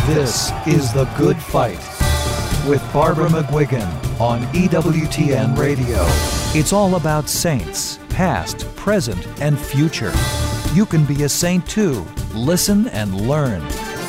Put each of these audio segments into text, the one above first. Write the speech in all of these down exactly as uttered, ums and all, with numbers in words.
This is The Good Fight with Barbara McGuigan on E W T N Radio. It's all about saints, past, present, and future. You can be a saint too. Listen and learn.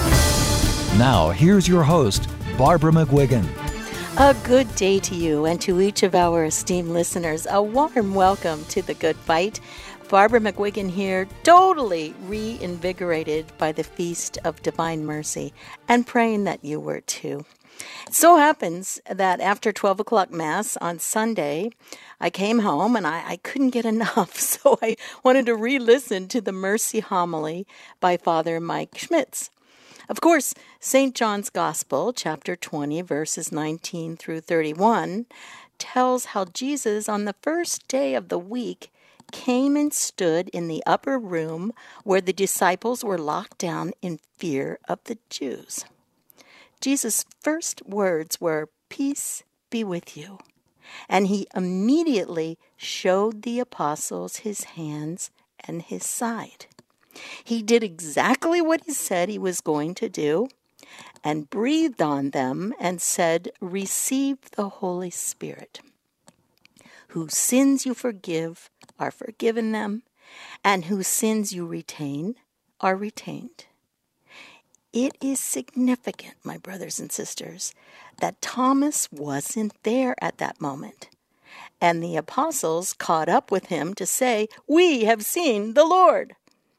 Now, here's your host, Barbara McGuigan. A good day to you and to each of our esteemed listeners. A warm welcome to The Good Fight. Barbara McGuigan here, totally reinvigorated by the Feast of Divine Mercy, and praying that you were too. It so happens that after twelve o'clock Mass on Sunday, I came home and I, I couldn't get enough, so I wanted to re-listen to the Mercy Homily by Father Mike Schmitz. Of course, Saint John's Gospel, chapter twenty, verses nineteen through thirty-one, tells how Jesus, on the first day of the week, came and stood in the upper room where the disciples were locked down in fear of the Jews. Jesus' first words were, "Peace be with you." And he immediately showed the apostles his hands and his side. He did exactly what he said he was going to do and breathed on them and said, "Receive the Holy Spirit. Whose sins you forgive are forgiven them, and whose sins you retain are retained." It is significant, my brothers and sisters, that Thomas wasn't there at that moment, and the apostles caught up with him to say, "We have seen the Lord."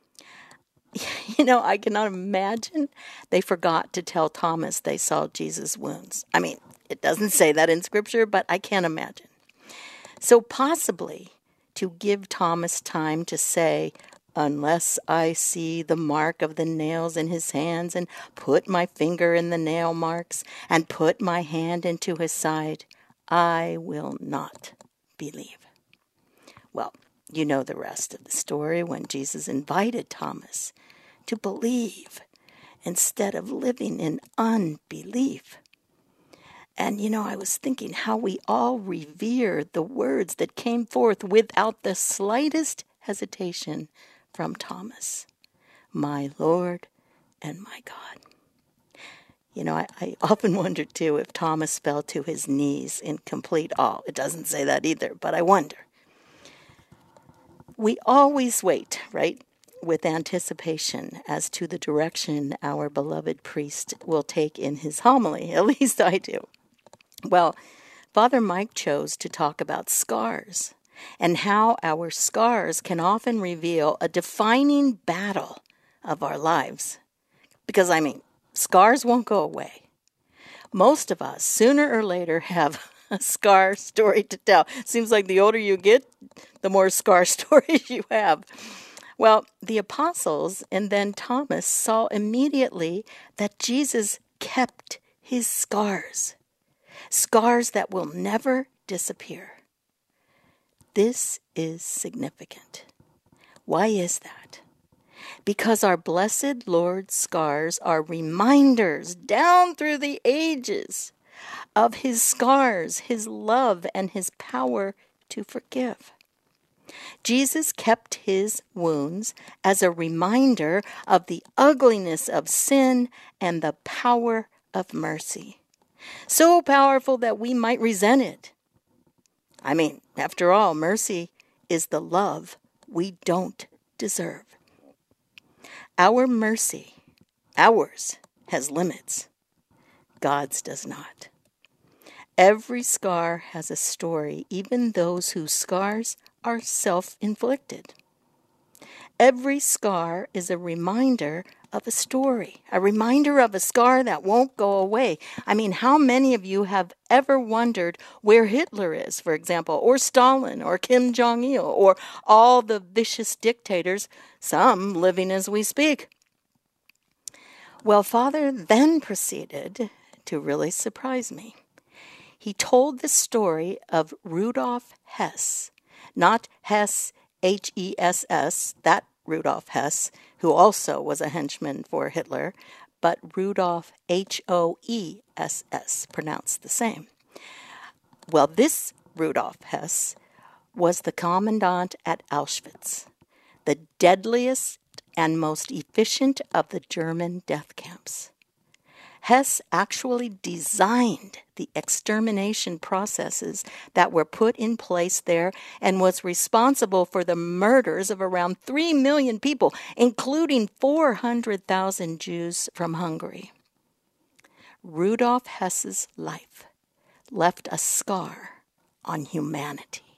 You know, I cannot imagine they forgot to tell Thomas they saw Jesus' wounds. I mean, it doesn't say that in Scripture, but I can't imagine. So possibly to give Thomas time to say, "Unless I see the mark of the nails in his hands and put my finger in the nail marks and put my hand into his side, I will not believe." Well, you know the rest of the story when Jesus invited Thomas to believe instead of living in unbelief. And, you know, I was thinking how we all revere the words that came forth without the slightest hesitation from Thomas. "My Lord and my God." You know, I, I often wonder, too, if Thomas fell to his knees in complete awe. It doesn't say that either, but I wonder. We always wait, right, with anticipation as to the direction our beloved priest will take in his homily. At least I do. Well, Father Mike chose to talk about scars and how our scars can often reveal a defining battle of our lives. Because, I mean, scars won't go away. Most of us, sooner or later, have a scar story to tell. Seems like the older you get, the more scar stories you have. Well, the apostles and then Thomas saw immediately that Jesus kept his scars. Scars that will never disappear. This is significant. Why is that? Because our blessed Lord's scars are reminders down through the ages of his scars, his love, and his power to forgive. Jesus kept his wounds as a reminder of the ugliness of sin and the power of mercy. So powerful that we might resent it. I mean, after all, mercy is the love we don't deserve. Our mercy, ours, has limits. God's does not. Every scar has a story, even those whose scars are self-inflicted. Every scar is a reminder of a story, a reminder of a scar that won't go away. I mean, how many of you have ever wondered where Hitler is, for example, or Stalin, or Kim Jong-il, or all the vicious dictators, some living as we speak? Well, Father then proceeded to really surprise me. He told the story of Rudolf Hess, not Hess, H E S S, that Rudolf Hess, who also was a henchman for Hitler, but Rudolf, H O E S S, pronounced the same. Well, this Rudolf Hess was the commandant at Auschwitz, the deadliest and most efficient of the German death camps. Hess actually designed the extermination processes that were put in place there and was responsible for the murders of around three million people, including four hundred thousand Jews from Hungary. Rudolf Hess's life left a scar on humanity.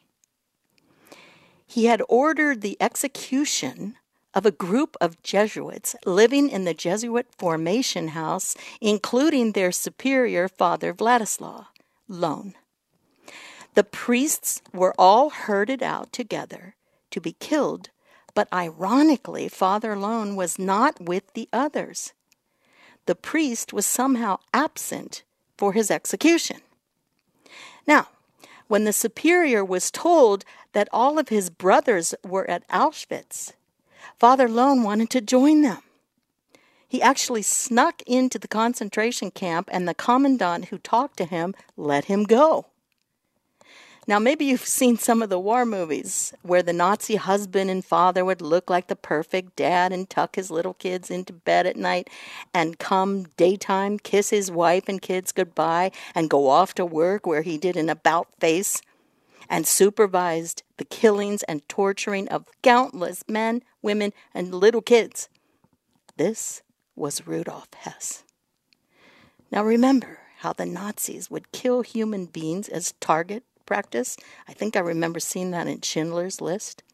He had ordered the execution of a group of Jesuits living in the Jesuit formation house, including their superior, Father Vladislav Lone. The priests were all herded out together to be killed, but ironically, Father Lone was not with the others. The priest was somehow absent for his execution. Now, when the superior was told that all of his brothers were at Auschwitz, Father Lone wanted to join them. He actually snuck into the concentration camp, and the commandant who talked to him let him go. Now, maybe you've seen some of the war movies where the Nazi husband and father would look like the perfect dad and tuck his little kids into bed at night and come daytime kiss his wife and kids goodbye and go off to work, where he did an about-face and supervised the killings and torturing of countless men, women, and little kids. This was Rudolf Hess. Now remember how the Nazis would kill human beings as target practice? I think I remember seeing that in Schindler's List.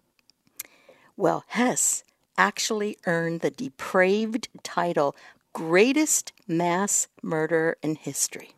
Well, Hess actually earned the depraved title greatest mass murderer in history.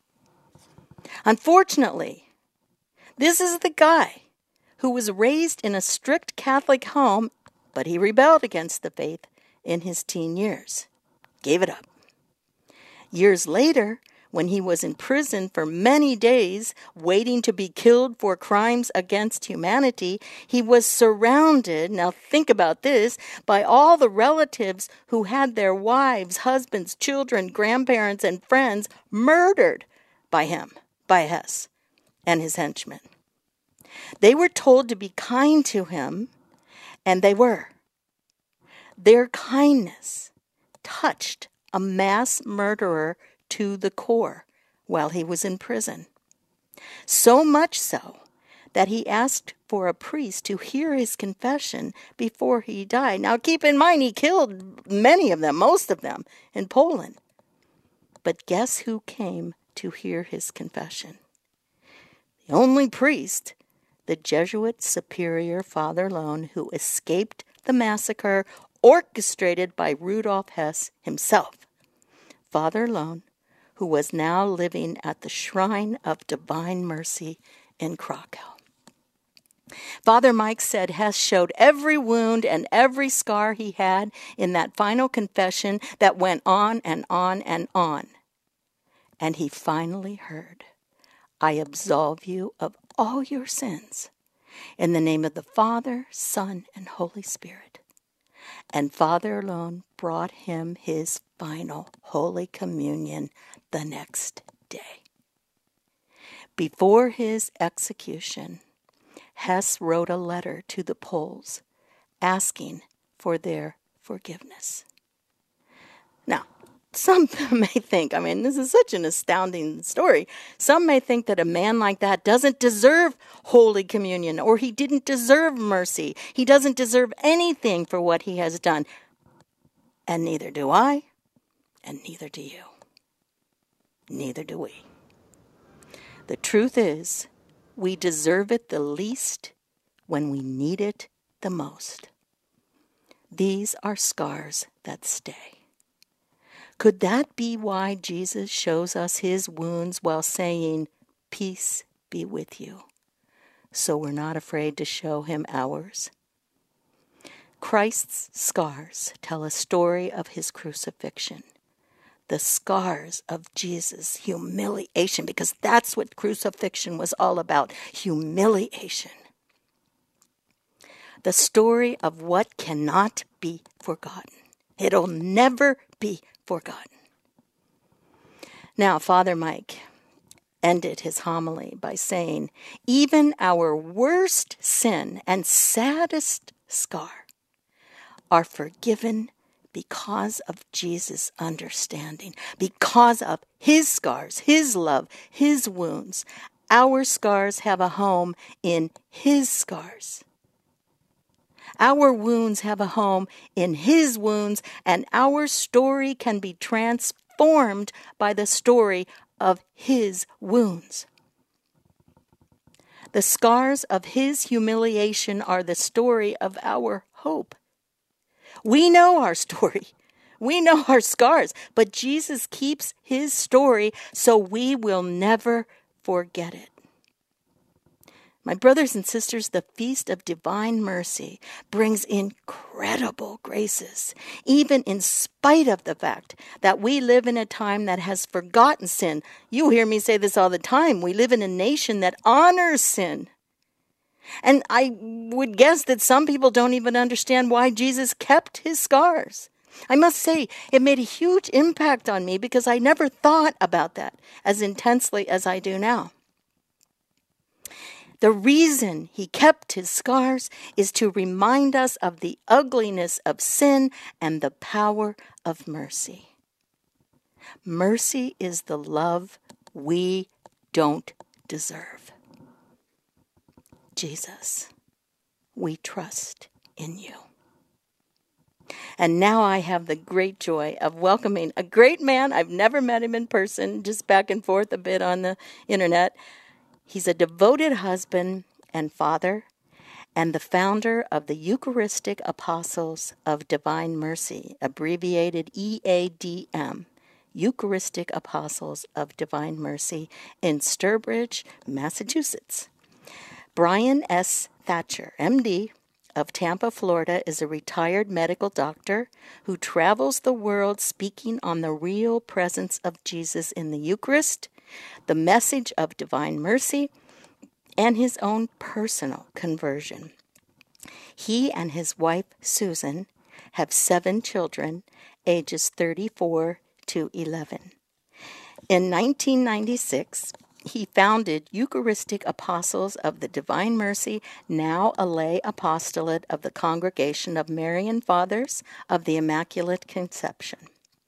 Unfortunately, this is the guy who was raised in a strict Catholic home, but he rebelled against the faith in his teen years. Gave it up. Years later, when he was in prison for many days, waiting to be killed for crimes against humanity, he was surrounded, now think about this, by all the relatives who had their wives, husbands, children, grandparents, and friends murdered by him, by Hess and his henchmen. They were told to be kind to him, and they were. Their kindness touched a mass murderer to the core while he was in prison. So much so that he asked for a priest to hear his confession before he died. Now keep in mind, he killed many of them, most of them, in Poland. But guess who came to hear his confession? The only priest, the Jesuit superior Father Lone, who escaped the massacre orchestrated by Rudolf Hess himself. Father Lone, who was now living at the Shrine of Divine Mercy in Krakow. Father Mike said Hess showed every wound and every scar he had in that final confession that went on and on and on. And he finally heard, "I absolve you of all your sins in the name of the Father, Son, and Holy Spirit." And Father Lone brought him his final Holy Communion the next day. Before his execution, Hess wrote a letter to the Poles asking for their forgiveness. Now, some may think, I mean, this is such an astounding story. Some may think that a man like that doesn't deserve Holy Communion, or he didn't deserve mercy. He doesn't deserve anything for what he has done. And neither do I, and neither do you. Neither do we. The truth is, we deserve it the least when we need it the most. These are scars that stay. Could that be why Jesus shows us his wounds while saying, "Peace be with you," so we're not afraid to show him ours? Christ's scars tell a story of his crucifixion. The scars of Jesus' humiliation, because that's what crucifixion was all about, humiliation. The story of what cannot be forgotten. It'll never be forgotten. Now, Father Mike ended his homily by saying, even our worst sin and saddest scar are forgiven because of Jesus' understanding, because of his scars, his love, his wounds. Our scars have a home in his scars. Our wounds have a home in his wounds, and our story can be transformed by the story of his wounds. The scars of his humiliation are the story of our hope. We know our story. We know our scars, but Jesus keeps his story so we will never forget it. My brothers and sisters, the Feast of Divine Mercy brings incredible graces, even in spite of the fact that we live in a time that has forgotten sin. You hear me say this all the time. We live in a nation that honors sin. And I would guess that some people don't even understand why Jesus kept his scars. I must say, it made a huge impact on me because I never thought about that as intensely as I do now. The reason he kept his scars is to remind us of the ugliness of sin and the power of mercy. Mercy is the love we don't deserve. Jesus, we trust in you. And now I have the great joy of welcoming a great man. I've never met him in person, just back and forth a bit on the internet. He's a devoted husband and father and the founder of the Eucharistic Apostles of Divine Mercy, abbreviated E A D M, Eucharistic Apostles of Divine Mercy in Sturbridge, Massachusetts. Brian S. Thatcher, M D, of Tampa, Florida, is a retired medical doctor who travels the world speaking on the real presence of Jesus in the Eucharist, the message of divine mercy, and his own personal conversion. He and his wife, Susan, have seven children, ages thirty-four to eleven. In nineteen ninety-six, he founded Eucharistic Apostles of the Divine Mercy, now a lay apostolate of the Congregation of Marian Fathers of the Immaculate Conception.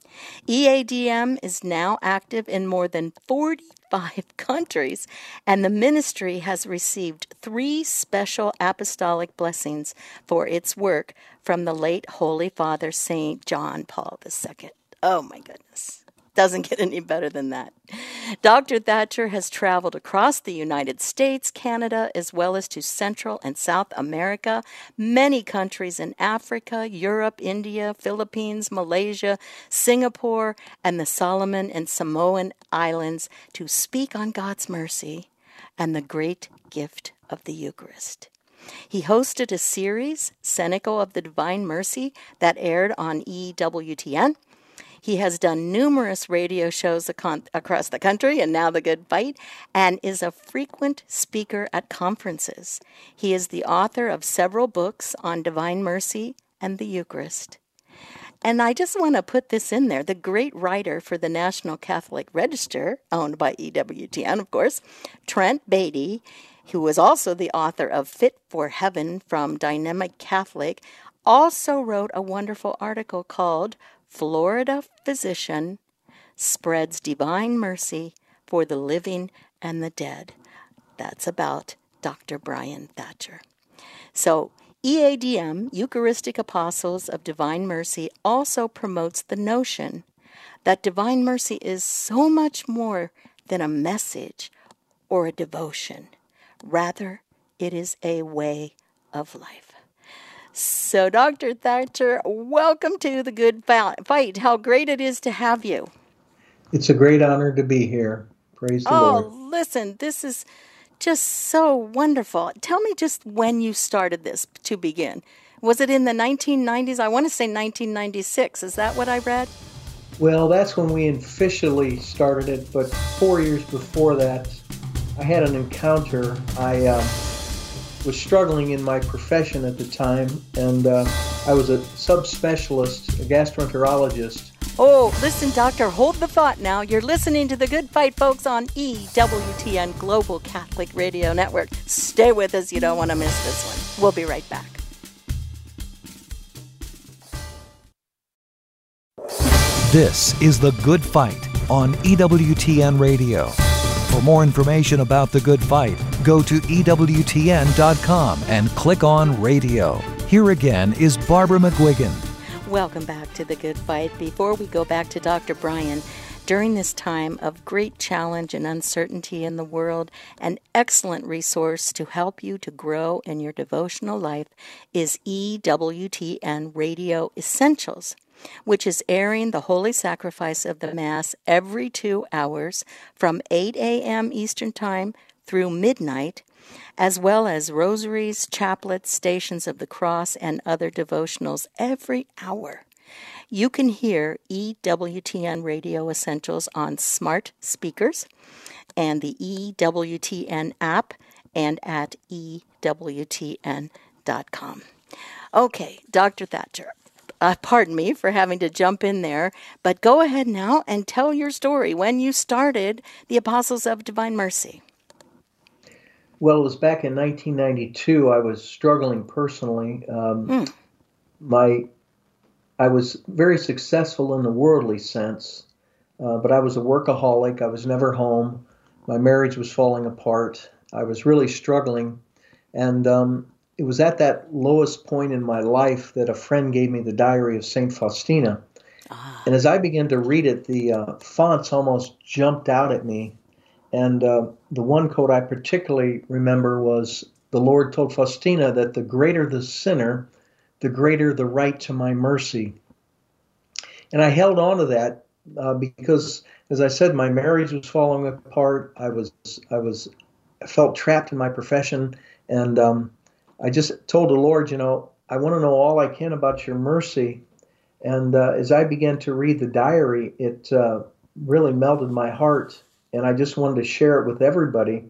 E A D M is now active in more than forty-five countries, and the ministry has received three special apostolic blessings for its work from the late Holy Father Saint John Paul the Second. Oh my goodness. Doesn't get any better than that. Doctor Thatcher has traveled across the United States, Canada, as well as to Central and South America, many countries in Africa, Europe, India, Philippines, Malaysia, Singapore, and the Solomon and Samoan Islands to speak on God's mercy and the great gift of the Eucharist. He hosted a series, Cenacle of the Divine Mercy, that aired on E W T N. He has done numerous radio shows across the country, and now The Good Fight, and is a frequent speaker at conferences. He is the author of several books on divine mercy and the Eucharist. And I just want to put this in there. The great writer for the National Catholic Register, owned by E W T N, of course, Trent Beatty, who was also the author of Fit for Heaven from Dynamic Catholic, also wrote a wonderful article called Florida Physician Spreads Divine Mercy for the Living and the Dead. That's about Doctor Brian Thatcher. So E A D M, Eucharistic Apostles of Divine Mercy, also promotes the notion that divine mercy is so much more than a message or a devotion. Rather, it is a way of life. So, Doctor Thatcher, welcome to The Good Fight. How great it is to have you. It's a great honor to be here. Praise the oh, Lord. Oh, listen, this is just so wonderful. Tell me just when you started this to begin. Was it in the nineteen nineties? I want to say nineteen ninety-six. Is that what I read? Well, that's when we officially started it, but four years before that, I had an encounter. I uh, was struggling in my profession at the time, and uh, I was a subspecialist, a gastroenterologist. Oh, listen, Doctor, hold the thought now. You're listening to The Good Fight, folks, on E W T N Global Catholic Radio Network. Stay with us. You don't want to miss this one. We'll be right back. This is The Good Fight on E W T N Radio. For more information about The Good Fight, go to E W T N dot com and click on Radio. Here again is Barbara McGuigan. Welcome back to The Good Fight. Before we go back to Doctor Brian, during this time of great challenge and uncertainty in the world, an excellent resource to help you to grow in your devotional life is E W T N Radio Essentials, which is airing the Holy Sacrifice of the Mass every two hours from eight a.m. Eastern Time through midnight, as well as rosaries, chaplets, Stations of the Cross, and other devotionals every hour. You can hear E W T N Radio Essentials on smart speakers and the E W T N app and at E W T N dot com. Okay, Doctor Thatcher, uh, pardon me for having to jump in there, but go ahead now and tell your story when you started the Apostles of Divine Mercy. Well, it was back in nineteen ninety-two. I was struggling personally. Um, mm. My I was very successful in the worldly sense, uh, but I was a workaholic. I was never home. My marriage was falling apart. I was really struggling. And um, it was at that lowest point in my life that a friend gave me the diary of Saint Faustina. Ah. And as I began to read it, the uh, fonts almost jumped out at me. And uh, the one quote I particularly remember was, the Lord told Faustina that the greater the sinner, the greater the right to my mercy. And I held on to that uh, because, as I said, my marriage was falling apart. I was, I was, I felt trapped in my profession, and um, I just told the Lord, you know, I want to know all I can about your mercy. And uh, as I began to read the diary, it uh, really melted my heart, and I just wanted to share it with everybody.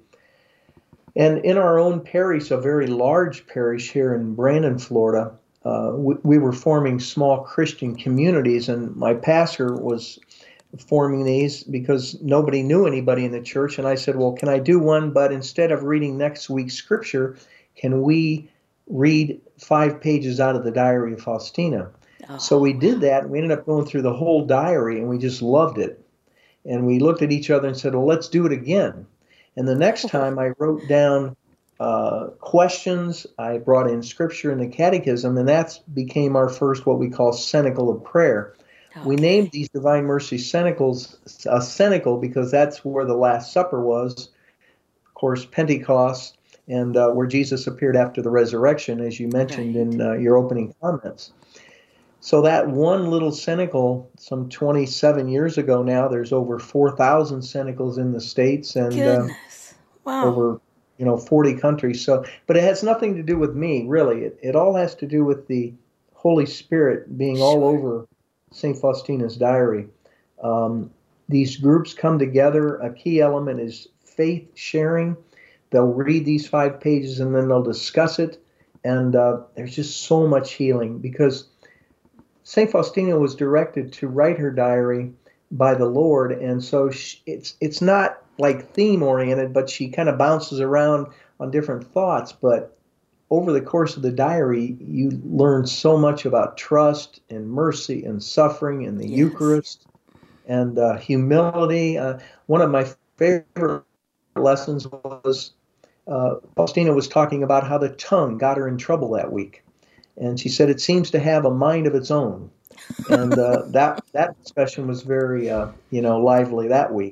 And in our own parish, a very large parish here in Brandon, Florida, Uh, we, we were forming small Christian communities, and my pastor was forming these because nobody knew anybody in the church. And I said, well, can I do one? But instead of reading next week's scripture, can we read five pages out of the diary of Faustina? Oh. So we did that. We ended up going through the whole diary, and we just loved it. And we looked at each other and said, well, let's do it again. And the next time I wrote down Uh, questions, I brought in scripture and the catechism, and that became our first what we call cenacle of prayer. Okay. We named these Divine Mercy cenacles a cenacle because that's where the Last Supper was, of course, Pentecost, and uh, where Jesus appeared after the resurrection, as you mentioned right. in uh, your opening comments. So that one little cenacle, some twenty-seven years ago now, there's over four thousand cenacles in the States, and uh, wow. over you know, forty countries. So, but it has nothing to do with me, really. It, it all has to do with the Holy Spirit being sure. all over Saint Faustina's diary. Um, these groups come together. A key element is faith sharing. They'll read these five pages and then they'll discuss it. And uh, there's just so much healing because Saint Faustina was directed to write her diary by the Lord. And so she, it's it's not like theme-oriented, but she kind of bounces around on different thoughts. But over the course of the diary, you learn so much about trust and mercy and suffering and the yes. Eucharist and uh, humility. Uh, one of my favorite lessons was uh, Faustina was talking about how the tongue got her in trouble that week. And she said it seems to have a mind of its own. And uh, that, that discussion was very, uh, you know, lively that week.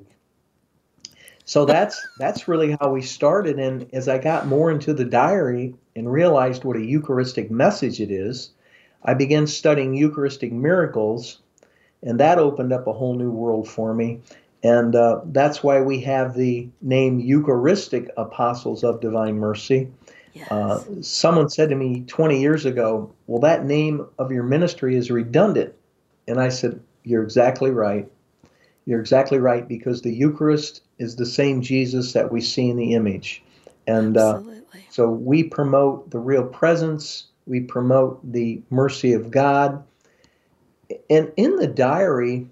So that's that's really how we started. And as I got more into the diary and realized what a Eucharistic message it is, I began studying Eucharistic miracles, and that opened up a whole new world for me. And uh, that's why we have the name Eucharistic Apostles of Divine Mercy. Yes. Uh, someone said to me twenty years ago, well, that name of your ministry is redundant. And I said, you're exactly right. You're exactly right, because the Eucharist is the same Jesus that we see in the image. And uh, so we promote the real presence. We promote the mercy of God. And in the diary,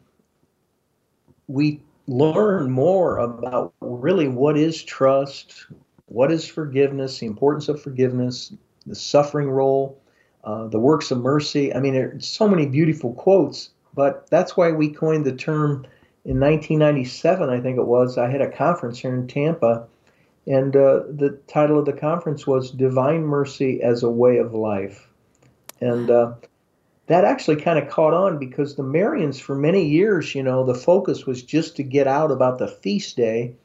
we learn more about really what is trust, what is forgiveness, the importance of forgiveness, the suffering role, uh, the works of mercy. I mean, there are so many beautiful quotes But that's why we coined the term in nineteen ninety-seven, I think it was. I had a conference here in Tampa, and uh, the title of the conference was Divine Mercy as a Way of Life. And uh, that actually kind of caught on because the Marians, for many years, you know, the focus was just to get out about the feast day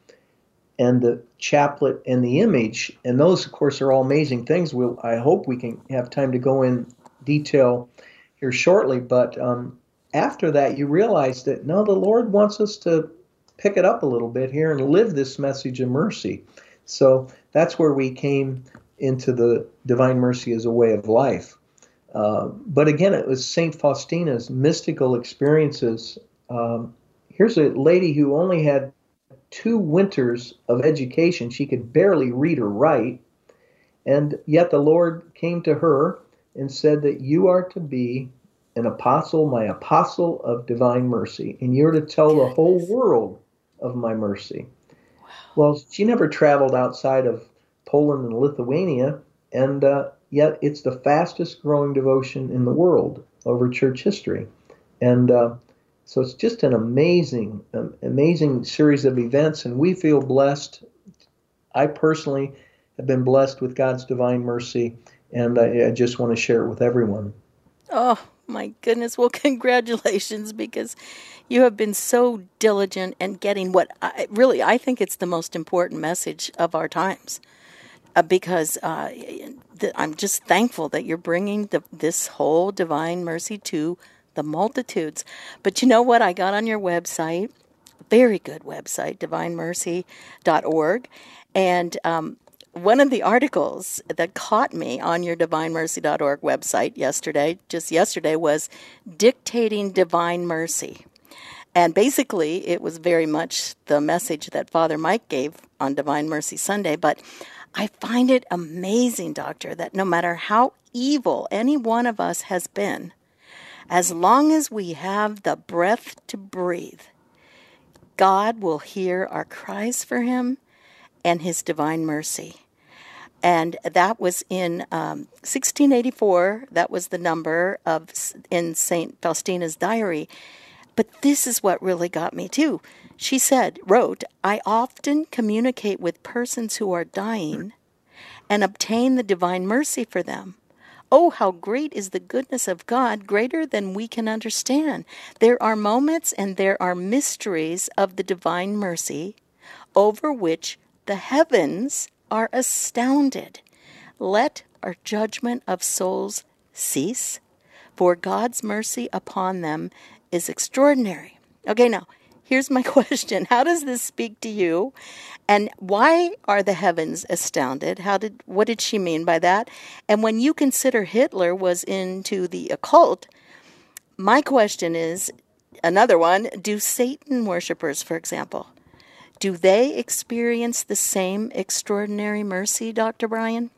and the chaplet and the image. And those, of course, are all amazing things. We'll, I hope we can have time to go in detail here shortly. But um, after that, you realize that, no, the Lord wants us to pick it up a little bit here and live this message of mercy. So that's where we came into the Divine Mercy as a Way of Life. Uh, but again, it was Saint Faustina's mystical experiences. Um, here's a lady who only had two winters of education. She could barely read or write. And yet the Lord came to her and said that you are to be an apostle, my apostle of divine mercy, and you're to tell the whole world of my mercy. Well, she never traveled outside of Poland and Lithuania, and uh, yet it's the fastest growing devotion in the world over church history. And uh, so it's just an amazing, um, amazing series of events, and we feel blessed. I personally have been blessed with God's divine mercy, and I, I just want to share it with everyone. Oh, my goodness. Well, congratulations, because you have been so diligent in getting what I, really I think it's the most important message of our times. Uh, because uh, th- I'm just thankful that you're bringing the, this whole divine mercy to the multitudes. But you know what? I got on your website, very good website, divine mercy dot org, and um, one of the articles that caught me on your divine mercy dot org website yesterday, just yesterday, was Dictating Divine Mercy. And basically, it was very much the message that Father Mike gave on Divine Mercy Sunday, but I find it amazing, Doctor, that no matter how evil any one of us has been, as long as we have the breath to breathe, God will hear our cries for him and his divine mercy. And that was in um, sixteen eighty-four. That was the number of in Saint Faustina's diary. But this is what really got me, too. She said, wrote, I often communicate with persons who are dying and obtain the divine mercy for them. Oh, how great is the goodness of God, greater than we can understand. There are moments and there are mysteries of the divine mercy over which the heavens are astounded. Let our judgment of souls cease, for God's mercy upon them is extraordinary. Okay, now, here's my question. How does this speak to you? And why are the heavens astounded? How did what did she mean by that? And when you consider Hitler was into the occult, my question is, another one, do Satan worshipers, for example, do they experience the same extraordinary mercy, Doctor Brian?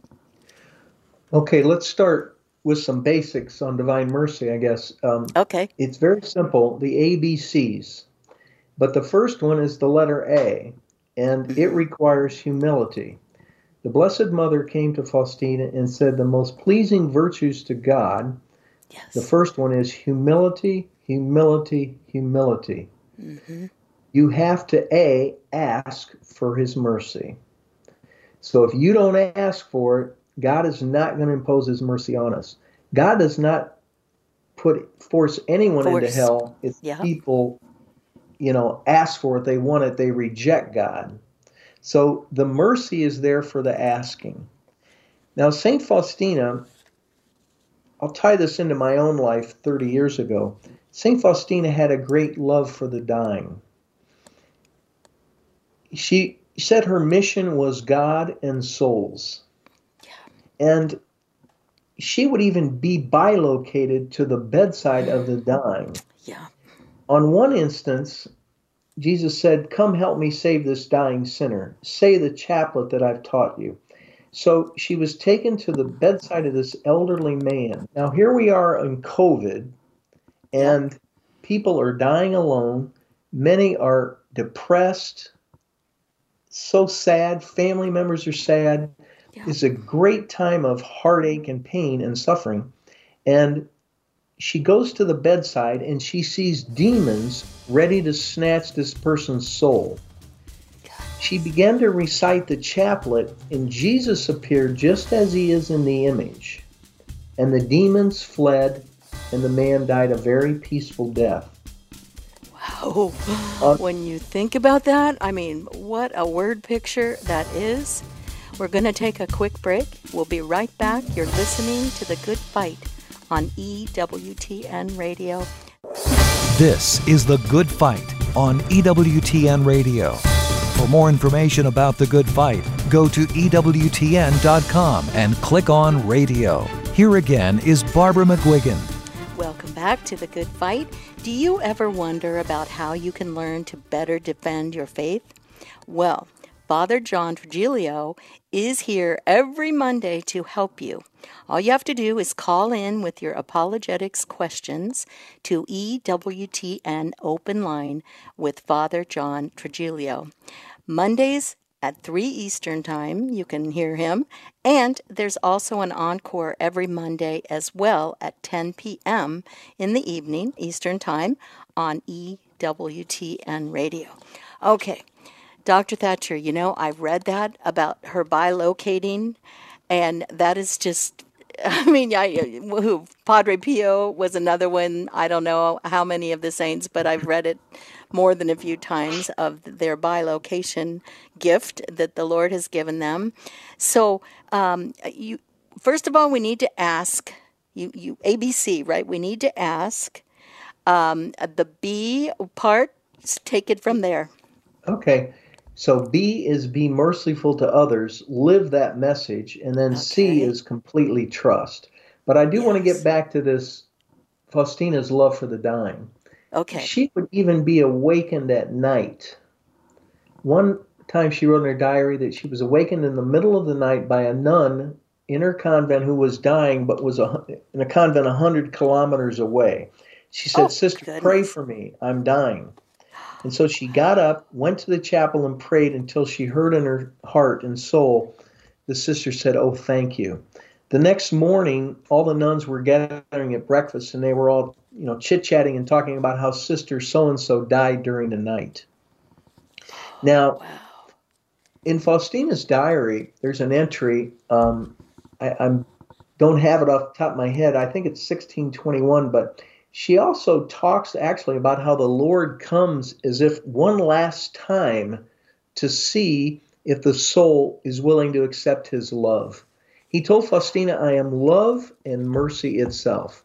Okay, let's start with some basics on divine mercy, I guess. Um, okay. It's very simple, the A B Cs. But the first one is the letter A, and it requires humility. The Blessed Mother came to Faustina and said the most pleasing virtues to God, yes. The first one is humility, humility, humility. Mm-hmm. You have to, A, ask for his mercy. So if you don't ask for it, God is not going to impose his mercy on us. God does not put force anyone force. into hell if yeah. people, you know, ask for it, they want it, they reject God. So the mercy is there for the asking. Now, Saint Faustina, I'll tie this into my own life thirty years ago. Saint Faustina had a great love for the dying. She said her mission was God and souls. And she would even be bilocated to the bedside of the dying. Yeah. On one instance, Jesus said, come help me save this dying sinner. Say the chaplet that I've taught you. So she was taken to the bedside of this elderly man. Now here we are in COVID, and yeah. people are dying alone. Many are depressed, so sad. Family members are sad. Yeah. It's a great time of heartache and pain and suffering. And she goes to the bedside and she sees demons ready to snatch this person's soul. She began to recite the chaplet, and Jesus appeared just as he is in the image. And the demons fled, and the man died a very peaceful death. Wow. Uh, when you think about that, I mean, what a word picture that is. We're going to take a quick break. We'll be right back. You're listening to The Good Fight on E W T N Radio. This is The Good Fight on E W T N Radio. For more information about The Good Fight, go to E W T N dot com and click on Radio. Here again is Barbara McGuigan. Welcome back to The Good Fight. Do you ever wonder about how you can learn to better defend your faith? Well, Father John Trigilio is here every Monday to help you. All you have to do is call in with your apologetics questions to E W T N Open Line with Father John Trigilio. Mondays at three Eastern Time, you can hear him. And there's also an encore every Monday as well at ten p.m. in the evening, Eastern Time, on E W T N Radio. Okay. Doctor Thatcher, you know, I've read that about her bilocating, and that is just, I mean, I, who, Padre Pio was another one. I don't know how many of the saints, but I've read it more than a few times of their bilocation gift that the Lord has given them. So, um, you first of all, we need to ask, you, you A B C, right? We need to ask um, the B part, take it from there. Okay. So B is be merciful to others, live that message, and then okay. C is completely trust. But I do yes. want to get back to this Faustina's love for the dying. Okay. She would even be awakened at night. One time she wrote in her diary that she was awakened in the middle of the night by a nun in her convent who was dying, but was a, in a convent one hundred kilometers away. She said, oh, Sister, goodness. Pray for me. I'm dying. And so she got up, went to the chapel, and prayed until she heard in her heart and soul, the sister said, oh, thank you. The next morning, all the nuns were gathering at breakfast, and they were all, you know, chit-chatting and talking about how Sister so-and-so died during the night. Now, wow. in Faustina's diary, there's an entry, um, I I'm, don't have it off the top of my head, I think it's sixteen twenty-one, but she also talks actually about how the Lord comes as if one last time to see if the soul is willing to accept his love. He told Faustina, I am love and mercy itself.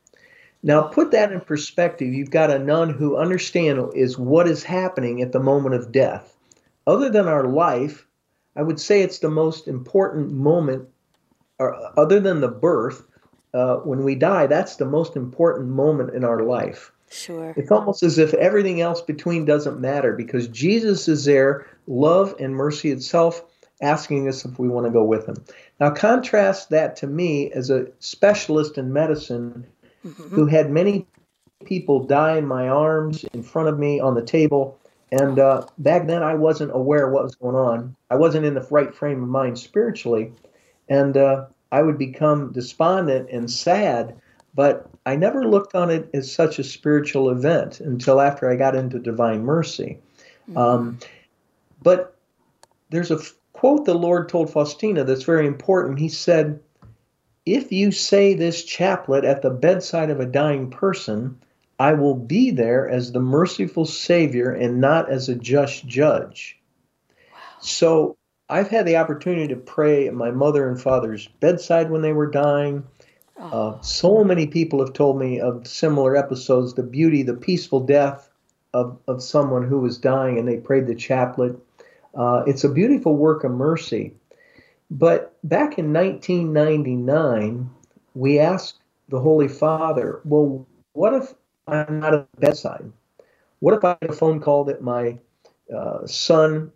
Now put that in perspective. You've got a nun who understands is what is happening at the moment of death. Other than our life, I would say it's the most important moment, or other than the birth, Uh, when we die, that's the most important moment in our life. Sure. It's almost as if everything else between doesn't matter because Jesus is there, love and mercy itself, asking us if we want to go with him. Now contrast that to me as a specialist in medicine mm-hmm. who had many people die in my arms, in front of me, on the table. And uh, back then I wasn't aware of what was going on. I wasn't in the right frame of mind spiritually. And uh, I would become despondent and sad, but I never looked on it as such a spiritual event until after I got into Divine Mercy. Mm-hmm. Um, but there's a f- quote the Lord told Faustina that's very important. He said, if you say this chaplet at the bedside of a dying person, I will be there as the merciful Savior and not as a just judge. Wow. So I've had the opportunity to pray at my mother and father's bedside when they were dying. Oh. Uh, so many people have told me of similar episodes, the beauty, the peaceful death of, of someone who was dying and they prayed the chaplet. Uh, it's a beautiful work of mercy. But back in nineteen ninety-nine, we asked the Holy Father, well, what if I'm not at the bedside? What if I get a phone call that my uh, son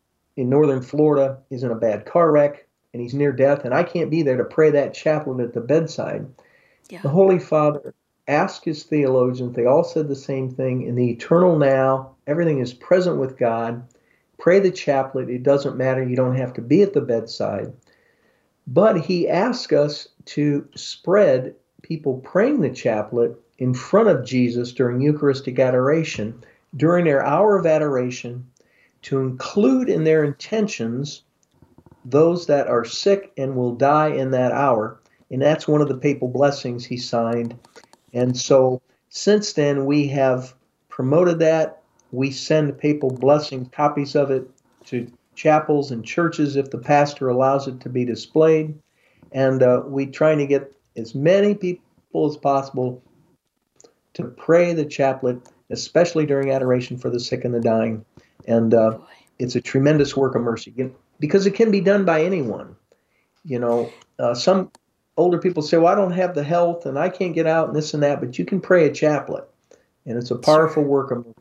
in northern Florida is in a bad car wreck and he's near death and I can't be there to pray that chaplet at the bedside? Yeah. The Holy Father asked his theologians, they all said the same thing, in the eternal now, everything is present with God. Pray the chaplet, it doesn't matter, you don't have to be at the bedside. But he asked us to spread people praying the chaplet in front of Jesus during Eucharistic adoration, during their hour of adoration, to include in their intentions those that are sick and will die in that hour. And that's one of the papal blessings he signed. And so since then, we have promoted that. We send papal blessing copies of it to chapels and churches if the pastor allows it to be displayed. And uh, we try to get as many people as possible to pray the chaplet, especially during adoration for the sick and the dying. And uh, it's a tremendous work of mercy because it can be done by anyone. You know, uh, some older people say, well, I don't have the health and I can't get out and this and that, but you can pray a chaplet. And it's a powerful Sure. work of mercy.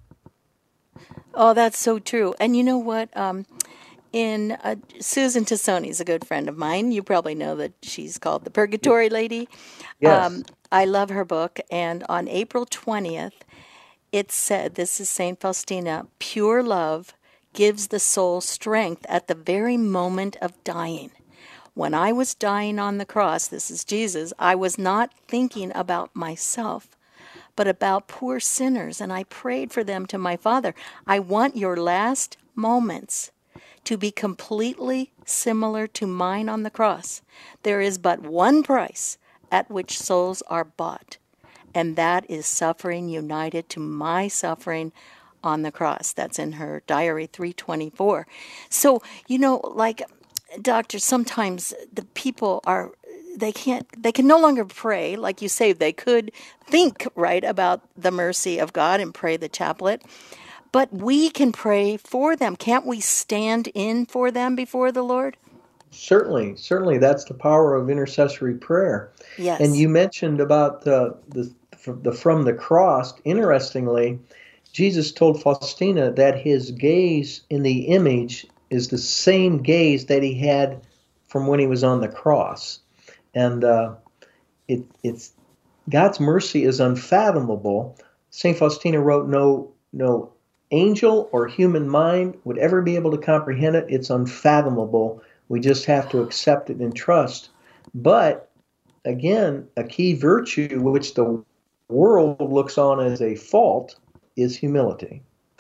Oh, that's so true. And you know what? Um, in uh, Susan Tassoni is a good friend of mine. You probably know that she's called the Purgatory Lady. Yes. Um, I love her book. And on April twentieth, it said, this is Saint Faustina, pure love gives the soul strength at the very moment of dying. When I was dying on the cross, this is Jesus, I was not thinking about myself, but about poor sinners, and I prayed for them to my Father. I want your last moments to be completely similar to mine on the cross. There is but one price at which souls are bought, and that is suffering united to my suffering on the cross. That's in her diary three twenty-four. So, you know, like, Doctor, sometimes the people are, they can't, they can no longer pray. Like you say, they could think, right, about the mercy of God and pray the chaplet. But we can pray for them. Can't we stand in for them before the Lord? Certainly, certainly. That's the power of intercessory prayer. Yes. And you mentioned about the, the, the from the cross. Interestingly, Jesus told Faustina that his gaze in the image is the same gaze that he had from when he was on the cross. And uh, it, it's God's mercy is unfathomable. Saint Faustina wrote, no, no angel or human mind would ever be able to comprehend it. It's unfathomable. We just have to accept it and trust. But again, a key virtue which the world looks on as a fault is humility.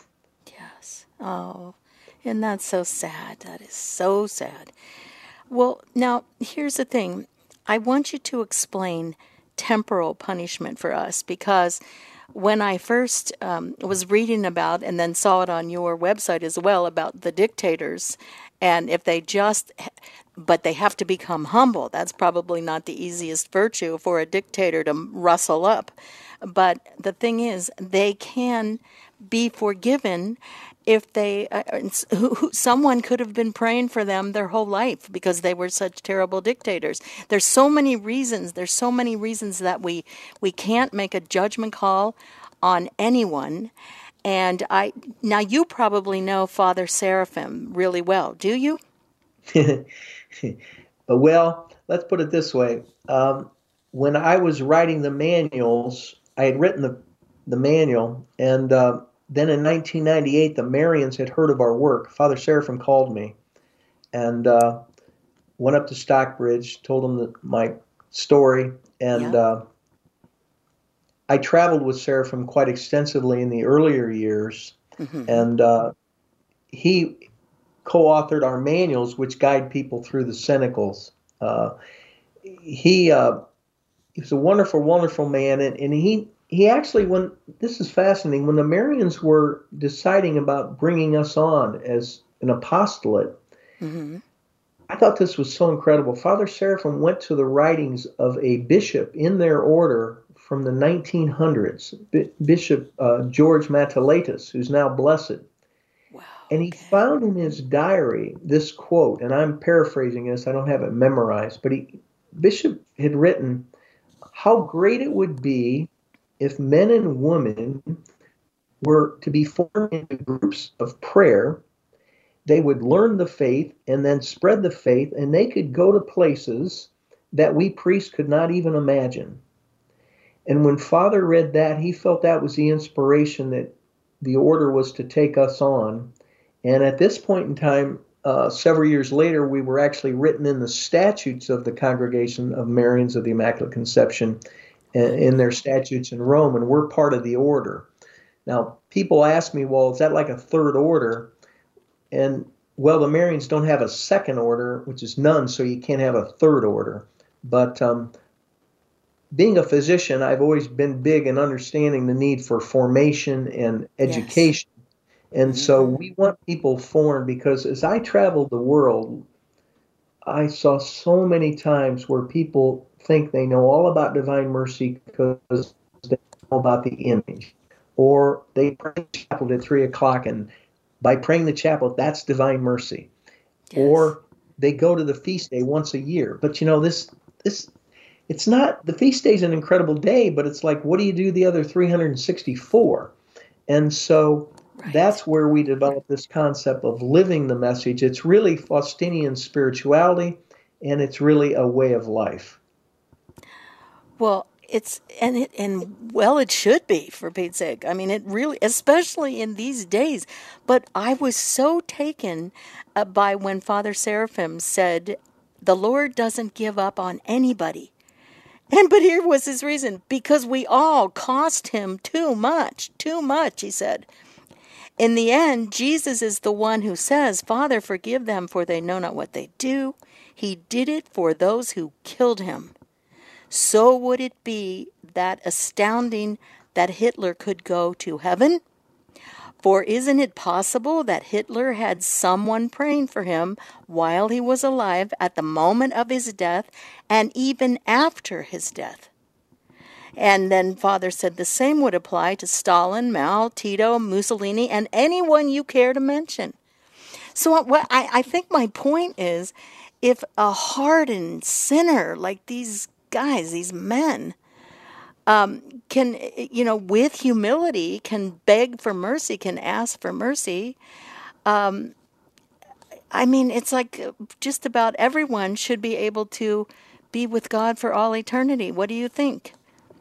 Yes. Oh, and that's so sad. That is so sad. Well, now, here's the thing. I want you to explain temporal punishment for us, because when I first um, was reading about and then saw it on your website as well about the dictators, and if they just, but they have to become humble. That's probably not the easiest virtue for a dictator to rustle up. But the thing is, they can be forgiven if they, uh, who, who, someone could have been praying for them their whole life because they were such terrible dictators. There's so many reasons, there's so many reasons that we, we can't make a judgment call on anyone. And I, now you probably know Father Seraphim really well, do you? Well, let's put it this way. Um, when I was writing the manuals, I had written the, the manual, and uh, then in nineteen ninety-eight, the Marians had heard of our work. Father Seraphim called me and uh, went up to Stockbridge, told him the, my story, and yeah. uh, I traveled with Seraphim quite extensively in the earlier years, mm-hmm. and uh, he co-authored our manuals, which guide people through the Cenacles. Uh, he uh, he was a wonderful, wonderful man, and, and he he actually, when this is fascinating, when the Marians were deciding about bringing us on as an apostolate, mm-hmm. I thought this was so incredible. Father Seraphim went to the writings of a bishop in their order from the nineteen hundreds, B- Bishop uh, George Mataletus, who's now blessed. Wow, and he okay. found in his diary this quote, and I'm paraphrasing this, I don't have it memorized, but he, Bishop had written, how great it would be if men and women were to be formed into groups of prayer. They would learn the faith and then spread the faith, and they could go to places that we priests could not even imagine. And when Father read that, he felt that was the inspiration that the order was to take us on. And at this point in time, uh, several years later, we were actually written in the statutes of the Congregation of Marians of the Immaculate Conception, in, in their statutes in Rome, and we're part of the order. Now, people ask me, well, is that like a third order? And, well, the Marians don't have a second order, which is none, so you can't have a third order. But um, being a physician, I've always been big in understanding the need for formation and education. Yes. And mm-hmm. so we want people formed, because as I traveled the world, I saw so many times where people think they know all about divine mercy because they know about the image. Or they pray the chapel at three o'clock, and by praying the chapel, that's divine mercy. Yes. Or they go to the feast day once a year. But you know, this this it's not, the feast day is an incredible day, but it's like, what do you do the other three hundred sixty-four? And so right. that's where we develop this concept of living the message. It's really Faustinian spirituality, and it's really a way of life. Well, It's and it, and well, it should be, for Pete's sake. I mean, it really, especially in these days. But I was so taken uh, by when Father Seraphim said, "The Lord doesn't give up on anybody." And but here was his reason: because we all cost him too much, too much. He said. In the end, Jesus is the one who says, "Father, forgive them, for they know not what they do." He did it for those who killed him. So would it be that astounding that Hitler could go to heaven? For isn't it possible that Hitler had someone praying for him while he was alive, at the moment of his death, and even after his death? And then Father said the same would apply to Stalin, Mao, Tito, Mussolini, and anyone you care to mention. So what I, I think my point is, if a hardened sinner like these guys, these men, um, can, you know, with humility, can beg for mercy, can ask for mercy. Um, I mean, it's like just about everyone should be able to be with God for all eternity. What do you think?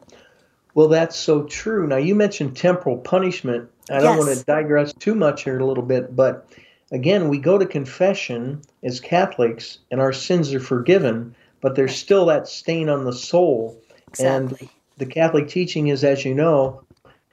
Well, that's so true. Now, you mentioned temporal punishment. I don't yes. want to digress too much here a little bit, but again, we go to confession as Catholics, and our sins are forgiven, but there's still that stain on the soul. Exactly. And the Catholic teaching is, as you know,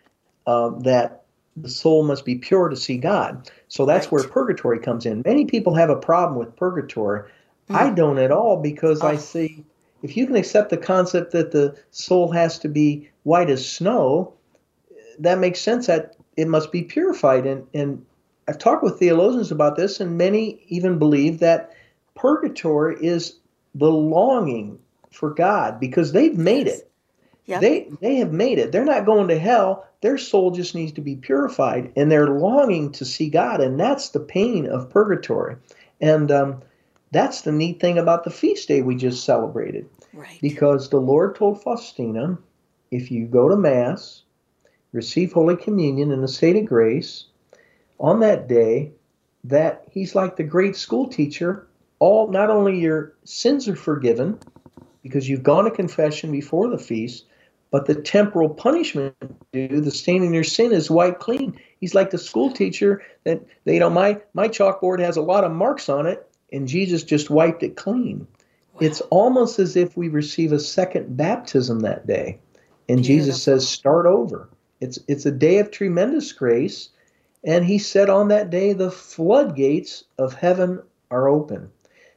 uh, that the soul must be pure to see God. So that's right. where purgatory comes in. Many people have a problem with purgatory. Mm. I don't at all, because oh. I see, if you can accept the concept that the soul has to be white as snow, that makes sense that it must be purified. And, and I've talked with theologians about this, and many even believe that purgatory is the longing for God, because they've made yes. it. Yep. They they have made it. They're not going to hell. Their soul just needs to be purified, and they're longing to see God, and that's the pain of purgatory. And um, that's the neat thing about the feast day we just celebrated. Right. Because the Lord told Faustina, if you go to Mass, receive Holy Communion in a state of grace, on that day, that he's like the great school teacher. All, not only your sins are forgiven because you've gone to confession before the feast, but the temporal punishment due, the stain in your sin, is wiped clean. He's like the school teacher that, you know, my, my chalkboard has a lot of marks on it, and Jesus just wiped it clean. Wow. It's almost as if we receive a second baptism that day. And Beautiful. Jesus says, start over. It's, it's a day of tremendous grace. And he said on that day, the floodgates of heaven are open.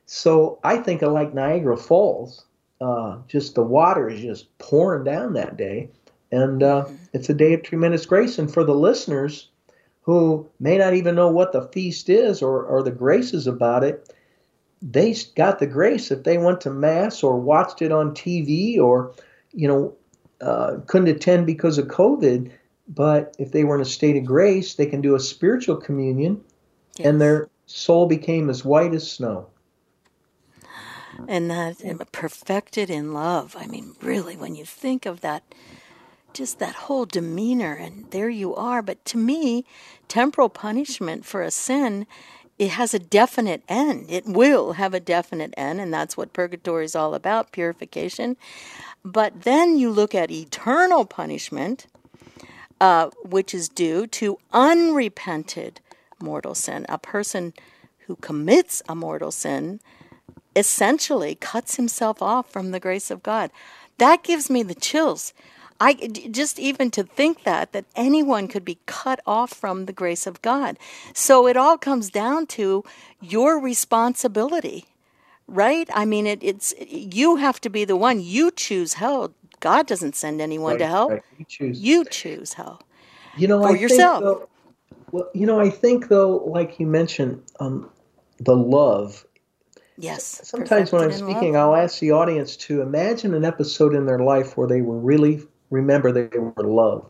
So I think of like Niagara Falls, uh, just the water is just pouring down that day. And uh, it's a day of tremendous grace. And for the listeners who may not even know what the feast is or, or the graces about it, they got the grace if they went to Mass or watched it on T V or, you know, uh, couldn't attend because of COVID. But if they were in a state of grace, they can do a spiritual communion, yes. and their soul became as white as snow. And that perfected in love. I mean, really, when you think of that, just that whole demeanor, and there you are. But to me, temporal punishment for a sin, it has a definite end. It will have a definite end, and that's what purgatory is all about, purification. But then you look at eternal punishment, uh, which is due to unrepented mortal sin, a person who commits a mortal sin essentially cuts himself off from the grace of God. That gives me the chills. I just even to think that, that anyone could be cut off from the grace of God. So it all comes down to your responsibility, right? I mean, it, it's, you have to be the one. You choose hell. God doesn't send anyone Right, to hell. right. You choose. You choose hell You know, for I yourself. think though, well, you know, I think though, like you mentioned, um, the love. Yes. Sometimes when I'm perfected in speaking, love. I'll ask the audience to imagine an episode in their life where they were really remember they were loved.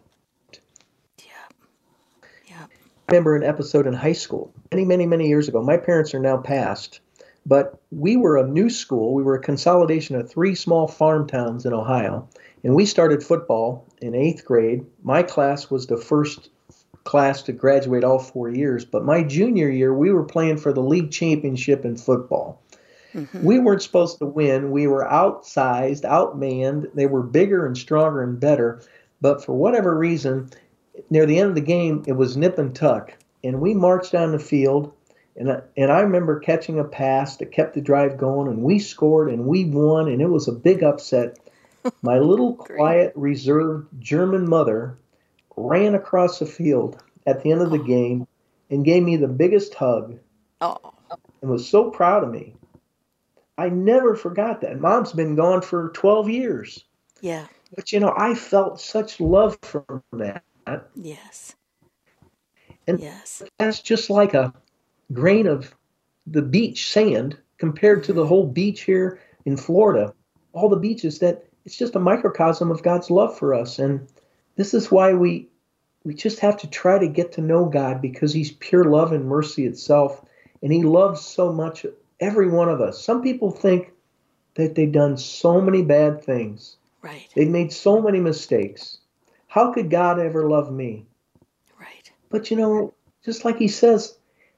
Yeah. Yeah. I remember an episode in high school many, many, many years ago. My parents are now passed, but we were a new school. We were a consolidation of three small farm towns in Ohio, and we started football in eighth grade. My class was the first class to graduate all four years, but my junior year, we were playing for the league championship in football. Mm-hmm. We weren't supposed to win. We were outsized, outmanned. They were bigger and stronger and better. But for whatever reason, near the end of the game, it was nip and tuck. And we marched down the field, and I, and I remember catching a pass that kept the drive going, and we scored, and we won, and it was a big upset. My little, quiet, reserved German mother ran across the field at the end of the game and gave me the biggest hug oh. and was so proud of me. I never forgot that. Mom's been gone for twelve years. Yeah. But, you know, I felt such love from that. Yes. And yes. That's just like a grain of the beach sand compared mm-hmm. to the whole beach here in Florida. All the beaches, that it's just a microcosm of God's love for us. And this is why we we just have to try to get to know God, because he's pure love and mercy itself. And he loves so much every one of us. Some people think that they've done so many bad things. Right. They've made so many mistakes. How could God ever love me? Right. But you know, just like he says,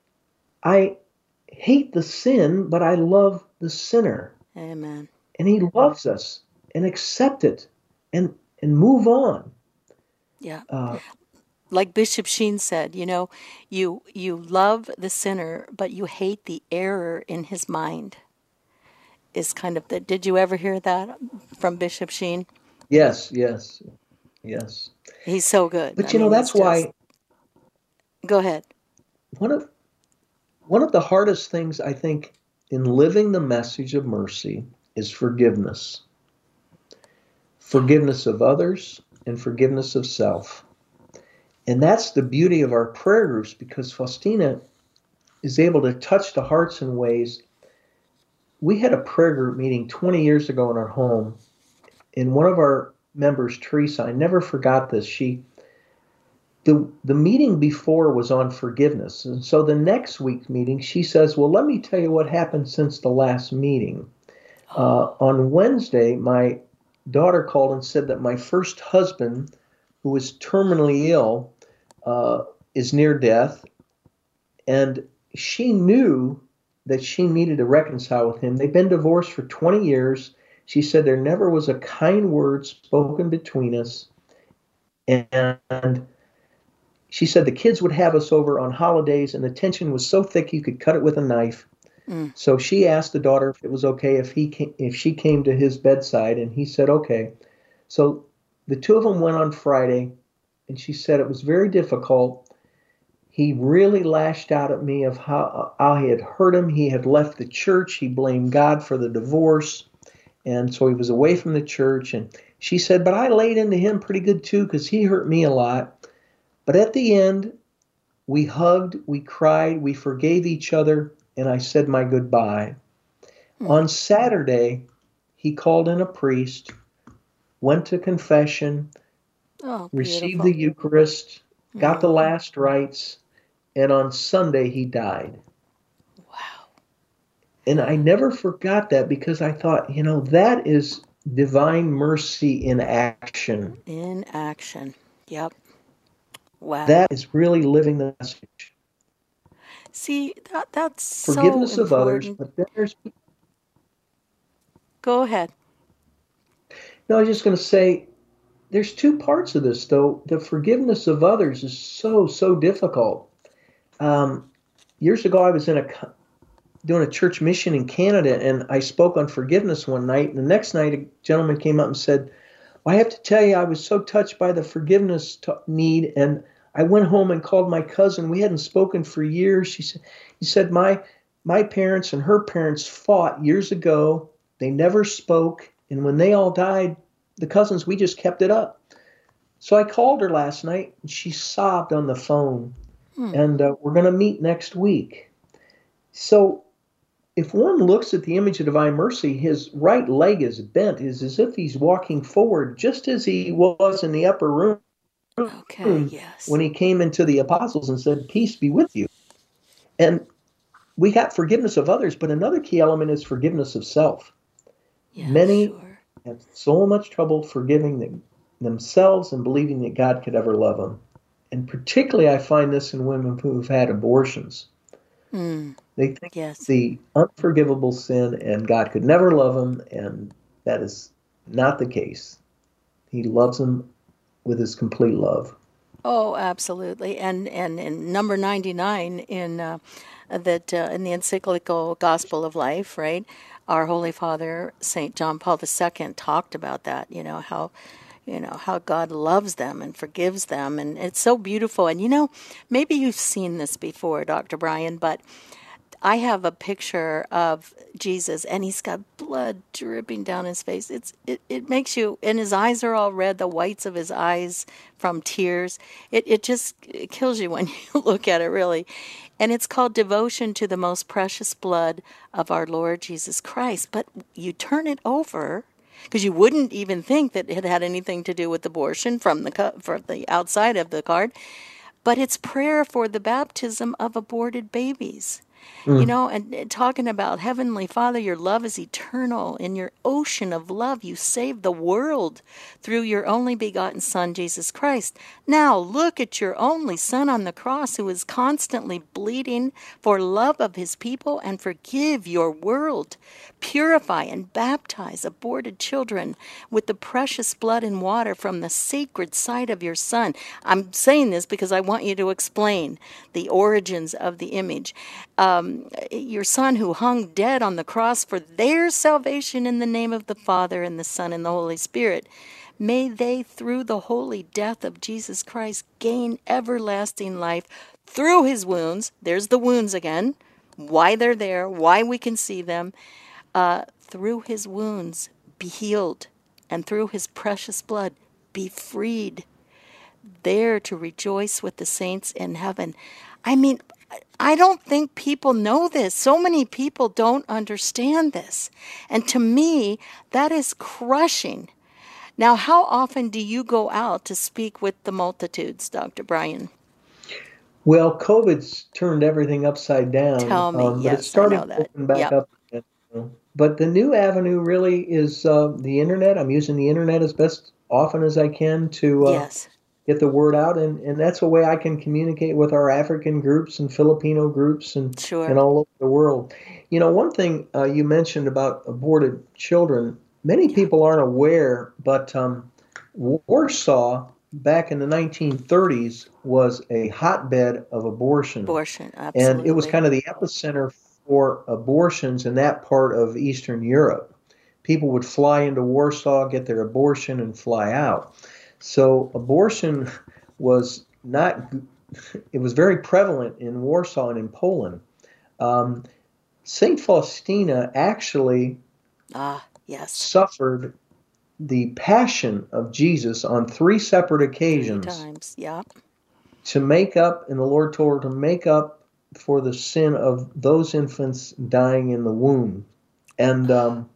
I hate the sin, but I love the sinner. Amen. And he loves us, and accept it and, and move on. Yeah. Uh, like Bishop Sheen said, you know, you you love the sinner, but you hate the error in his mind. Is kind of the. Did you ever hear that from Bishop Sheen? Yes, yes, yes. He's so good. But I you know, mean, that's just... why. Go ahead. One of one of the hardest things, I think, in living the message of mercy is forgiveness. Forgiveness of others and forgiveness of self. And that's the beauty of our prayer groups, because Faustina is able to touch the hearts in ways. We had a prayer group meeting twenty years ago in our home, and one of our members, Teresa, I never forgot this. She, the the meeting before was on forgiveness, and so the next week's meeting, she says, "Well, let me tell you what happened since the last meeting. Uh, on Wednesday, my daughter called and said that my first husband, who was terminally ill, uh, is near death, and she knew that she needed to reconcile with him. They've been divorced for twenty years. She said there never was a kind word spoken between us. And she said the kids would have us over on holidays, and the tension was so thick you could cut it with a knife. Mm. So she asked the daughter if it was okay if he came, if she came to his bedside, and he said okay. So the two of them went on Friday, and she said it was very difficult. He really lashed out at me of how, how he had hurt him. He had left the church. He blamed God for the divorce. And so he was away from the church. And she said, but I laid into him pretty good too, because he hurt me a lot. But at the end, we hugged, we cried, we forgave each other, and I said my goodbye. Mm-hmm. On Saturday, he called in a priest, went to confession, oh, received the Eucharist, got mm-hmm. the last rites, and on Sunday he died. Wow. And I never forgot that, because I thought, you know, that is divine mercy in action. In action. Yep. Wow. That is really living the message. See, that that's forgiveness so of others, important. but there's. Go ahead. No, I was just going to say, there's two parts of this, though. The forgiveness of others is so, so difficult. Um, years ago, I was in a doing a church mission in Canada, and I spoke on forgiveness one night. And the next night, a gentleman came up and said, well, I have to tell you, I was so touched by the forgiveness t- need, and I went home and called my cousin. We hadn't spoken for years. She said, he said, my my parents and her parents fought years ago. They never spoke, and when they all died, the cousins, we just kept it up. So I called her last night, and she sobbed on the phone, hmm. and uh, we're going to meet next week. So if one looks at the image of divine mercy, his right leg is bent. It's as if he's walking forward, just as he was in the upper room okay, yes. when he came into the apostles and said, peace be with you. And we got forgiveness of others, but another key element is forgiveness of self. Yeah, Many sure. have so much trouble forgiving them, themselves and believing that God could ever love them. And particularly I find this in women who've had abortions. Mm. They think yes. the unforgivable sin and God could never love them, and that is not the case. He loves them with his complete love. Oh, absolutely. And and in number ninety-nine in uh, that uh, in the encyclical Gospel of Life, right? Our Holy Father, Saint John Paul the Second, talked about that, you know, how you know, how God loves them and forgives them. And it's so beautiful. And, you know, maybe you've seen this before, Doctor Brian, but I have a picture of Jesus, and he's got blood dripping down his face. It's it, it makes you, and his eyes are all red, the whites of his eyes from tears. It it just it kills you when you look at it, really. And it's called Devotion to the Most Precious Blood of Our Lord Jesus Christ. But you turn it over, because you wouldn't even think that it had anything to do with abortion from the from the outside of the card. But it's prayer for the baptism of aborted babies. Mm. You know, and, and talking about Heavenly Father, your love is eternal. In your ocean of love, you saved the world through your only begotten Son, Jesus Christ. Now look at your only Son on the cross, who is constantly bleeding for love of his people, and forgive your world. Purify and baptize aborted children with the precious blood and water from the sacred site of your Son. I'm saying this because I want you to explain the origins of the image. Um, your Son who hung dead on the cross for their salvation, in the name of the Father and the Son and the Holy Spirit. May they, through the holy death of Jesus Christ, gain everlasting life through his wounds. There's the wounds again. Why they're there, why we can see them. Uh, through his wounds, be healed, and through his precious blood, be freed, there to rejoice with the saints in heaven. I mean, I don't think people know this. So many people don't understand this. And to me, that is crushing. Now, how often do you go out to speak with the multitudes, Doctor Brian? Well, COVID's turned everything upside down. Tell me, um, yes, but it's starting I know to that. open back yep. up again. But the new avenue really is uh, the internet. I'm using the internet as best often as I can to uh, yes. get the word out, and, and that's a way I can communicate with our African groups and Filipino groups and, sure. and all over the world. You know, one thing uh, you mentioned about aborted children, many yeah. people aren't aware, but um, Warsaw back in the nineteen thirties was a hotbed of abortion. Abortion, absolutely. And it was kind of the epicenter for abortions in that part of Eastern Europe. People would fly into Warsaw, get their abortion, and fly out. So abortion was not, it was very prevalent in Warsaw and in Poland. Um, Saint Faustina actually ah, yes. suffered the passion of Jesus on three separate occasions. Three times, yeah. To make up, and the Lord told her to make up for the sin of those infants dying in the womb. And um,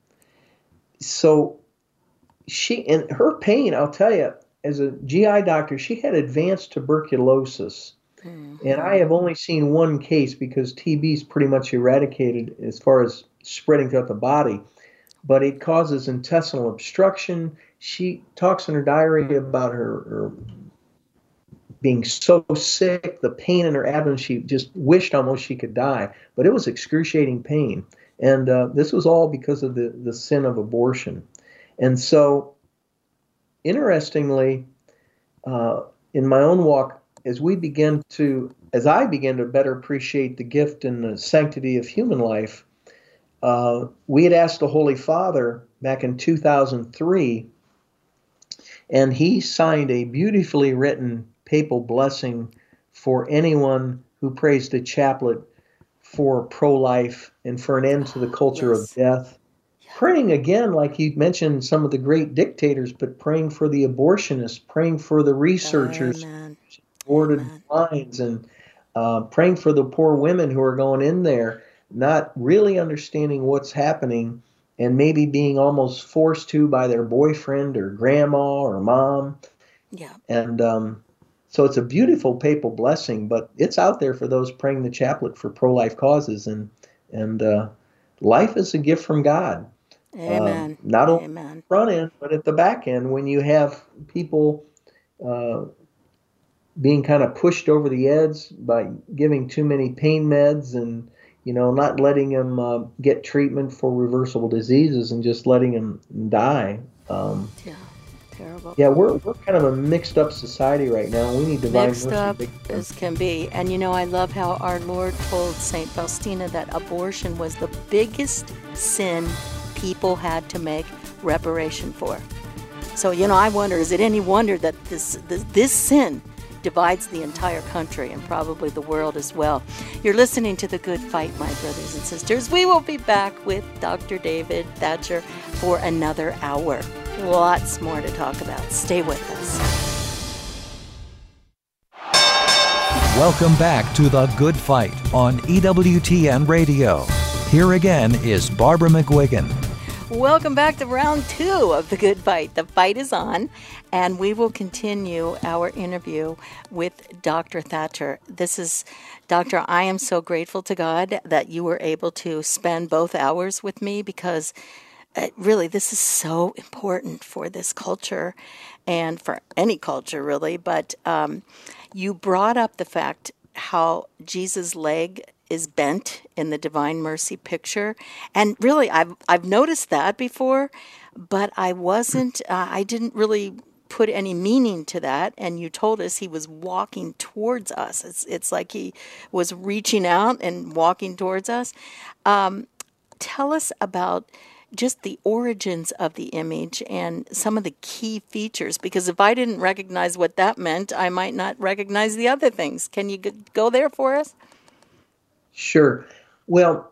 so she, in her pain, I'll tell you, as a G I doctor, she had advanced tuberculosis. Mm-hmm. And I have only seen one case because T B is pretty much eradicated as far as spreading throughout the body. But it causes intestinal obstruction. She talks in her diary about her, her being so sick, the pain in her abdomen, she just wished almost she could die. But it was excruciating pain. And uh, this was all because of the, the sin of abortion. And so, interestingly, uh, in my own walk as we begin to, as I began to better appreciate the gift and the sanctity of human life, uh, we had asked the Holy Father back in two thousand three, and he signed a beautifully written papal blessing for anyone who prays the chaplet for pro-life and for an end to the culture Yes. of death. Praying again, like he mentioned some of the great dictators, but praying for the abortionists, praying for the researchers, Amen. aborted Amen. minds, and uh, praying for the poor women who are going in there, not really understanding what's happening, and maybe being almost forced to by their boyfriend or grandma or mom. Yeah. And um, so it's a beautiful papal blessing, but it's out there for those praying the chaplet for pro-life causes. And and uh, life is a gift from God. Amen. Um, not only Amen. front end, but at the back end, when you have people uh, being kind of pushed over the edge by giving too many pain meds and, you know, not letting them uh, get treatment for reversible diseases and just letting them die. Um, Yeah. Terrible. yeah, we're we're kind of a mixed up society right now. We need divine Mixed mercy. up big time. as can be. And you know, I love how our Lord told Saint Faustina that abortion was the biggest sin people had to make reparation for. So, you know, I wonder, is it any wonder that this this, this sin divides the entire country and probably the world as well? You're listening to The Good Fight, my brothers and sisters. We will be back with Doctor David Thatcher for another hour. Lots more to talk about. Stay with us. Welcome back to The Good Fight on E W T N Radio. Here again is Barbara McGuigan. Welcome back to round two of The Good Fight. The fight is on, and we will continue our interview with Doctor Thatcher. This is, Doctor, I am so grateful to God that you were able to spend both hours with me, because uh, really this is so important for this culture and for any culture, really. But um, you brought up the fact how Jesus' leg is bent in the Divine Mercy picture. And really, I've I've noticed that before, but I wasn't, uh, I didn't really put any meaning to that. And you told us he was walking towards us. It's, it's like he was reaching out and walking towards us. Um, tell us about just the origins of the image and some of the key features, because if I didn't recognize what that meant, I might not recognize the other things. Can you g- go there for us? Sure. Well,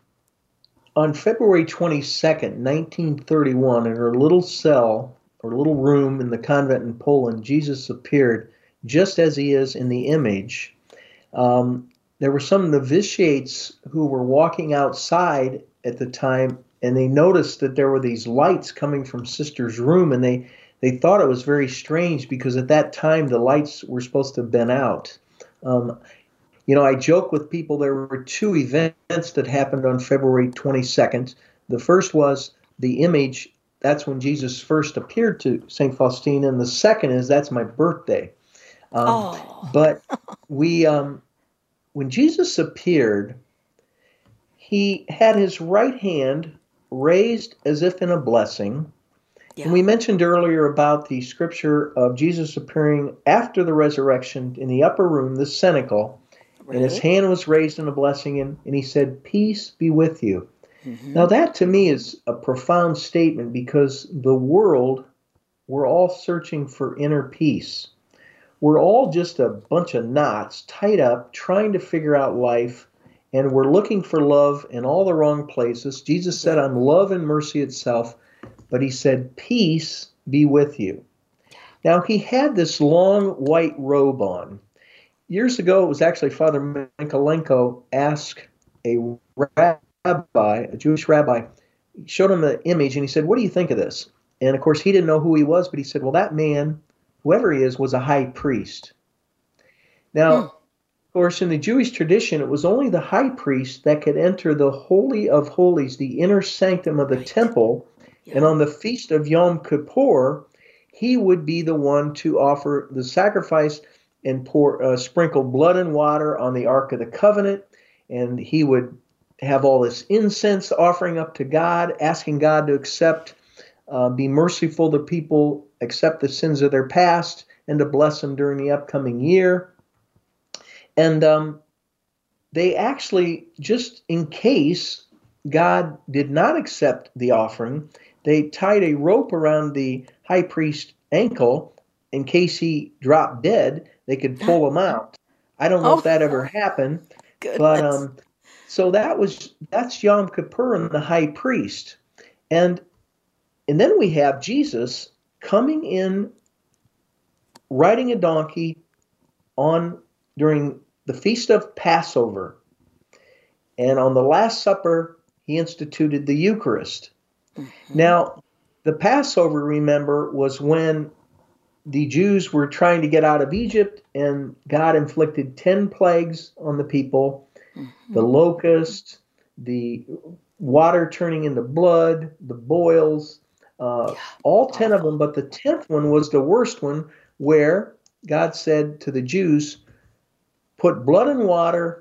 on February twenty-second, nineteen thirty-one, in her little cell or little room in the convent in Poland, Jesus appeared just as he is in the image. Um, there were some novitiates who were walking outside at the time, and they noticed that there were these lights coming from Sister's room, and they, they thought it was very strange because at that time the lights were supposed to have been out. Um, You know, I joke with people, there were two events that happened on February twenty-second. The first was the image, that's when Jesus first appeared to Saint Faustina, and the second is that's my birthday. Um, Oh. But we, um, when Jesus appeared, he had his right hand raised as if in a blessing. Yeah. And we mentioned earlier about the scripture of Jesus appearing after the resurrection in the upper room, the cenacle. And his Right. hand was raised in a blessing, and, and he said, "Peace be with you." Mm-hmm. Now that to me is a profound statement, because the world, we're all searching for inner peace. We're all just a bunch of knots tied up trying to figure out life, and we're looking for love in all the wrong places. Jesus said, "I'm love and mercy itself," but he said, "Peace be with you." Now he had this long white robe on. Years ago, it was actually Father Mikolenko asked a rabbi, a Jewish rabbi, showed him the image, and he said, "What do you think of this?" And of course, he didn't know who he was, but he said, "Well, that man, whoever he is, was a high priest." Now, Hmm. of course, in the Jewish tradition, it was only the high priest that could enter the Holy of Holies, the inner sanctum of the Right. temple, Yeah. and on the feast of Yom Kippur, he would be the one to offer the sacrifice and pour uh, sprinkle blood and water on the Ark of the Covenant, and he would have all this incense offering up to God, asking God to accept, uh, be merciful to people, accept the sins of their past, and to bless them during the upcoming year. And um, they actually, just in case God did not accept the offering, they tied a rope around the high priest's ankle in case he dropped dead. They could pull him out. I don't know Oh, if that ever happened, goodness. but um, so that was that's Yom Kippur and the high priest, and and then we have Jesus coming in, riding a donkey on during the feast of Passover, and on the Last Supper he instituted the Eucharist. Mm-hmm. Now, the Passover, remember, was when the Jews were trying to get out of Egypt, and God inflicted ten plagues on the people, mm-hmm. the locust, the water turning into blood, the boils, uh, yeah. all ten of them, but the tenth one was the worst one, where God said to the Jews, put blood and water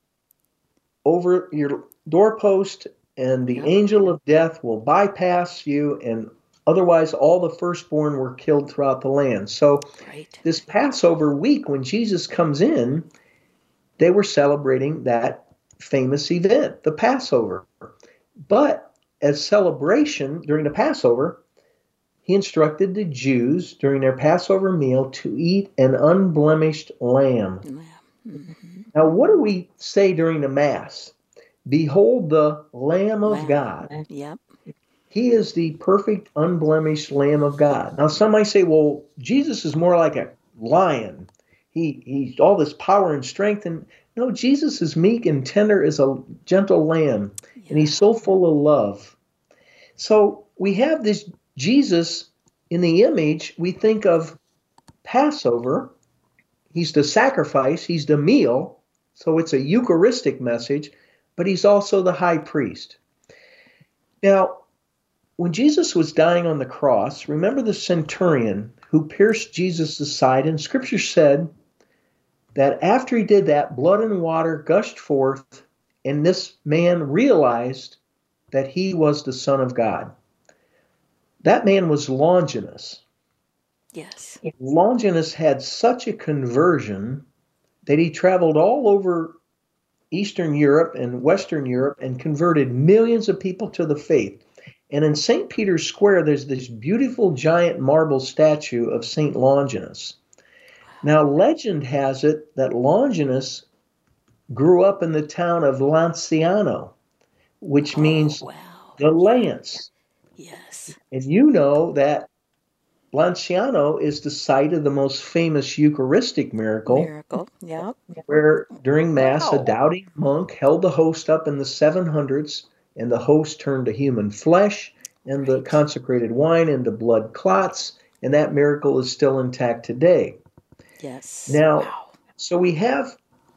over your doorpost, and the yeah. angel of death will bypass you, and otherwise, all the firstborn were killed throughout the land. So right. this Passover week, when Jesus comes in, they were celebrating that famous event, the Passover. But as celebration during the Passover, he instructed the Jews during their Passover meal to eat an unblemished lamb. Mm-hmm. Now, what do we say during the Mass? Behold the Lamb of lamb. God. Yep. He is the perfect, unblemished Lamb of God. Now, some might say, well, Jesus is more like a lion. He He's all this power and strength. And no, Jesus is meek and tender as a gentle lamb. Yeah. And he's so full of love. So we have this Jesus in the image. We think of Passover. He's the sacrifice. He's the meal. So it's a Eucharistic message. But he's also the high priest. Now, when Jesus was dying on the cross, remember the centurion who pierced Jesus' side, and Scripture said that after he did that, blood and water gushed forth, and this man realized that he was the Son of God. That man was Longinus. Yes. Longinus had such a conversion that he traveled all over Eastern Europe and Western Europe and converted millions of people to the faith. And in Saint Peter's Square, there's this beautiful giant marble statue of Saint Longinus. Now, legend has it that Longinus grew up in the town of Lanciano, which oh, means wow. the lance. Yes. And you know that Lanciano is the site of the most famous Eucharistic miracle. Miracle, yeah. Where during Mass, wow. a doubting monk held the host up in the seven hundreds, and the host turned to human flesh, and the consecrated wine into blood clots, and that miracle is still intact today. Yes. Now, wow. so we have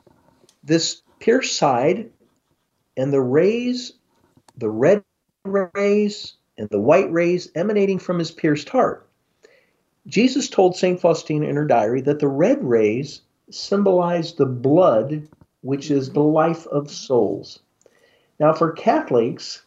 this pierced side, and the rays, the red rays, and the white rays emanating from his pierced heart. Jesus told Saint Faustina in her diary that the red rays symbolize the blood, which is the life of souls. Now, for Catholics,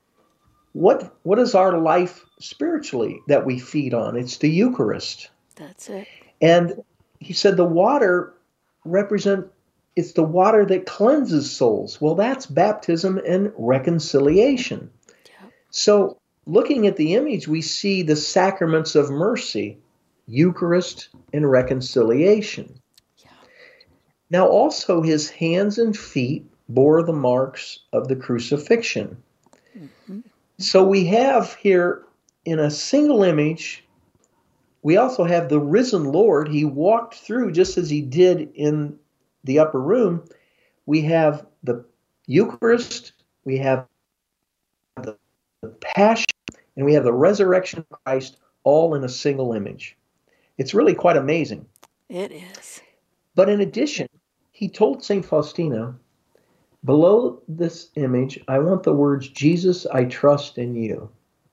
what what is our life spiritually that we feed on? It's the Eucharist. That's it. And he said the water represent, it's the water that cleanses souls. Well, that's baptism and reconciliation. Yeah. So looking at the image, we see the sacraments of mercy, Eucharist and reconciliation. Yeah. Now, also his hands and feet bore the marks of the crucifixion. Mm-hmm. So we have here in a single image, we also have the risen Lord. He walked through just as he did in the upper room. We have the Eucharist, we have the, the Passion, and we have the resurrection of Christ all in a single image. It's really quite amazing. It is. But in addition, he told Saint Faustina, below this image, I want the words, Jesus, I trust in you.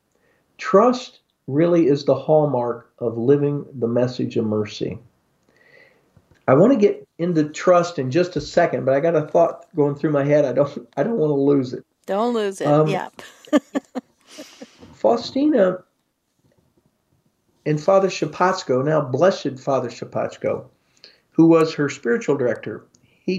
Trust really is the hallmark of living the message of mercy. I want to get into trust in just a second, but I got a thought going through my head. I don't I don't want to lose it. Don't lose it. Um, yeah. Faustina and Father Shapatsko, now Blessed Father Shapatsko, who was her spiritual director,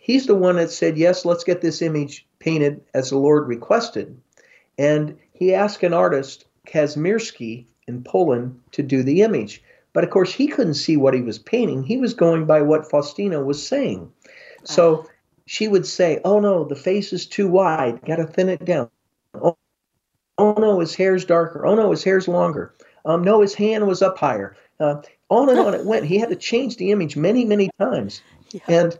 he's the one that said, yes, let's get this image painted as the Lord requested. And he asked an artist, Kazimierski in Poland, to do the image. But of course, he couldn't see what he was painting. He was going by what Faustina was saying. So she would say, oh no, the face is too wide, got to thin it down. Oh, oh no, his hair's darker. Oh no, his hair's longer. Um, no, his hand was up higher. Uh, on and on it went. He had to change the image many, many times. Yeah. And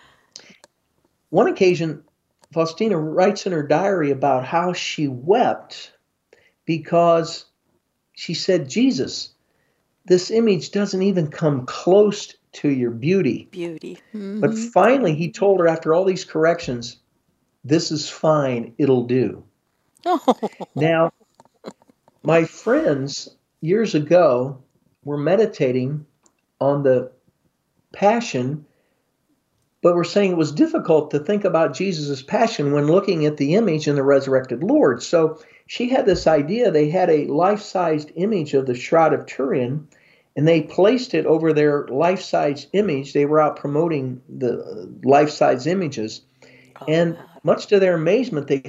one occasion, Faustina writes in her diary about how she wept because she said, Jesus, this image doesn't even come close to your beauty. Beauty. Mm-hmm. But finally, he told her after all these corrections, this is fine, it'll do. Oh. Now, my friends years ago were meditating on the Passion, but were saying it was difficult to think about Jesus' passion when looking at the image in the resurrected Lord. So she had this idea. They had a life-sized image of the Shroud of Turin, and they placed it over their life-size image. They were out promoting the life-size images. Oh, and God. Much to their amazement, they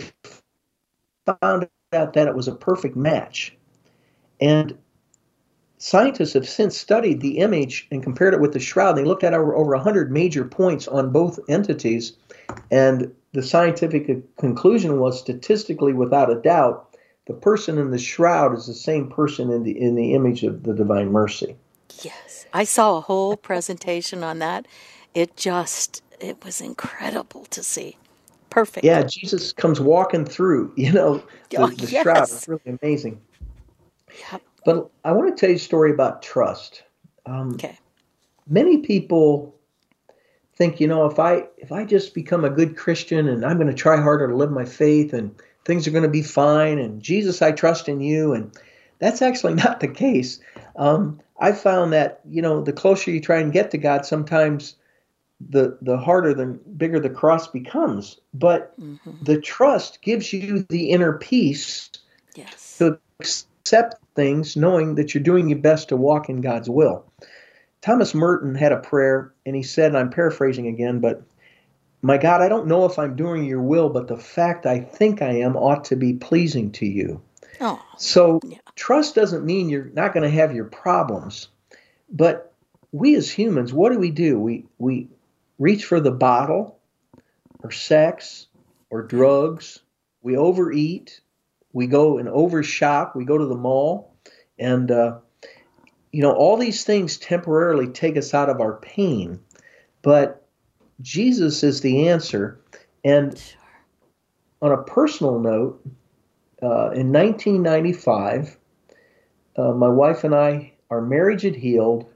found out that it was a perfect match. And scientists have since studied the image and compared it with the shroud. They looked at over, over one hundred major points on both entities, and the scientific conclusion was, statistically, without a doubt, the person in the shroud is the same person in the in the image of the Divine Mercy. Yes, I saw a whole presentation on that. It just, it was incredible to see. Perfect. Yeah, Jesus comes walking through, you know, the, oh, the yes. shroud. It's really amazing. Yep. But I want to tell you a story about trust. Um, okay. Many people think, you know, if I if I just become a good Christian and I'm going to try harder to live my faith and things are going to be fine, and Jesus, I trust in you. And that's actually not the case. Um, I found that, you know, the closer you try and get to God, sometimes the the harder, the bigger the cross becomes. But mm-hmm. the trust gives you the inner peace yes. to accept things, knowing that you're doing your best to walk in God's will. Thomas Merton had a prayer, and he said, and I'm paraphrasing again, but, my God, I don't know if I'm doing your will, but the fact I think I am ought to be pleasing to you. Oh, so yeah. Trust doesn't mean you're not going to have your problems, but we as humans, what do we do? We we reach for the bottle, or sex, or drugs. We overeat. We go and overshop. We go to the mall. And, uh, you know, all these things temporarily take us out of our pain. But Jesus is the answer. And sure. on a personal note, uh, in nineteen ninety-five, uh, my wife and I, our marriage had healed.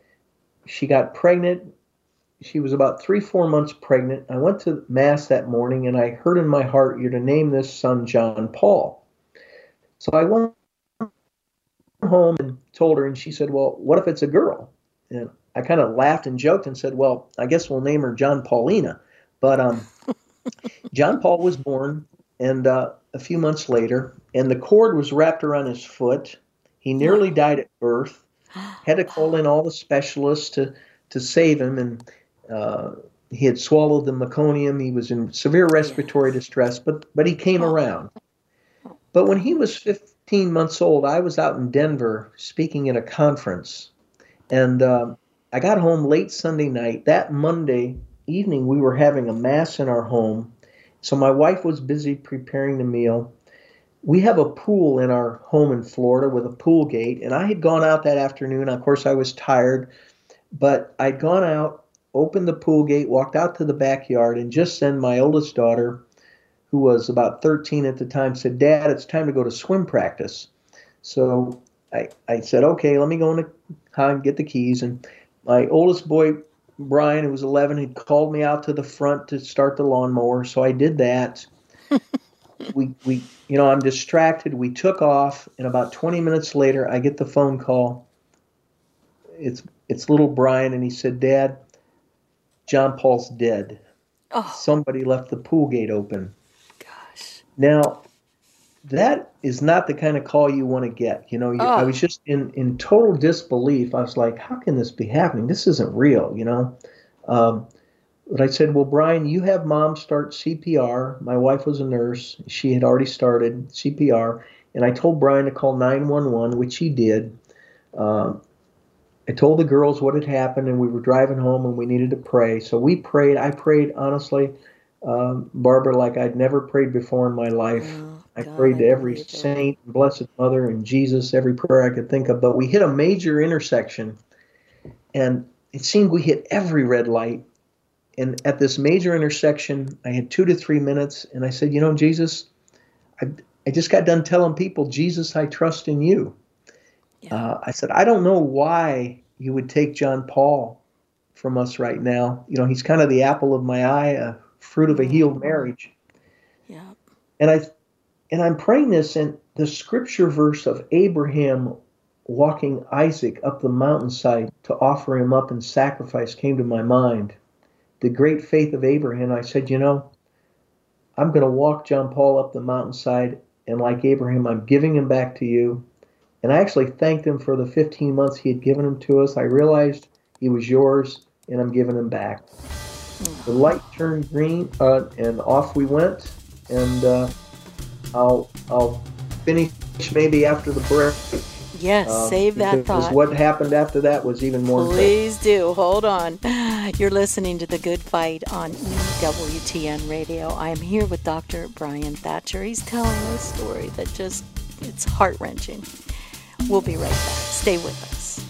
She got pregnant. She was about three, four months pregnant. I went to Mass that morning, and I heard in my heart, you're to name this son John Paul. So I went home and told her, and she said, well, what if it's a girl? And I kind of laughed and joked and said, well, I guess we'll name her John Paulina. But um, John Paul was born, and uh, a few months later, and the cord was wrapped around his foot. He nearly died at birth. Had to call in all the specialists to, to save him, and uh, he had swallowed the meconium. He was in severe respiratory distress, but but he came around. But when he was fifteen months old, I was out in Denver speaking at a conference, and uh, I got home late Sunday night. That Monday evening, we were having a Mass in our home, so my wife was busy preparing the meal. We have a pool in our home in Florida with a pool gate, and I had gone out that afternoon. Of course, I was tired, but I'd gone out, opened the pool gate, walked out to the backyard, and just then my oldest daughter, who was about thirteen at the time, said, Dad, it's time to go to swim practice. So I, I said, okay, let me go in the car and get the keys. And my oldest boy, Brian, who was eleven, had called me out to the front to start the lawnmower. So I did that. we, we, you know, I'm distracted. We took off, and about twenty minutes later, I get the phone call. It's, it's little Brian, and he said, Dad, John Paul's dead. Oh. Somebody left the pool gate open. Now, that is not the kind of call you want to get. You know, you, oh. I was just in, in total disbelief. I was like, how can this be happening? This isn't real, you know. Um, But I said, well, Brian, you have Mom start C P R. My wife was a nurse. She had already started C P R. And I told Brian to call nine one one, which he did. Uh, I told the girls what had happened, and we were driving home, and we needed to pray. So we prayed. I prayed, honestly, um, Barbara, like I'd never prayed before in my life. Oh, I God, prayed to I every believe it. saint, Blessed Mother, and Jesus, every prayer I could think of. But we hit a major intersection, and it seemed we hit every red light. And at this major intersection, I had two to three minutes, and I said, you know, Jesus, I, I just got done telling people, Jesus, I trust in you. Yeah. Uh, I said, I don't know why you would take John Paul from us right now. You know, he's kind of the apple of my eye, a fruit of a healed marriage. Yeah. And I, and I'm praying this, and the scripture verse of Abraham walking Isaac up the mountainside to offer him up in sacrifice came to my mind. The great faith of Abraham. I said, you know, I'm going to walk John Paul up the mountainside, and like Abraham, I'm giving him back to you. And I actually thanked him for the fifteen months he had given him to us. I realized he was yours, and I'm giving him back. The light turned green, uh, and off we went. And uh, I'll I'll finish maybe after the break. Yes, um, save that because thought. what happened after that was even more impressive. Please do. Hold on. You're listening to The Good Fight on E W T N Radio. I am here with Doctor Brian Thatcher. He's telling a story that just, it's heart-wrenching. We'll be right back. Stay with us.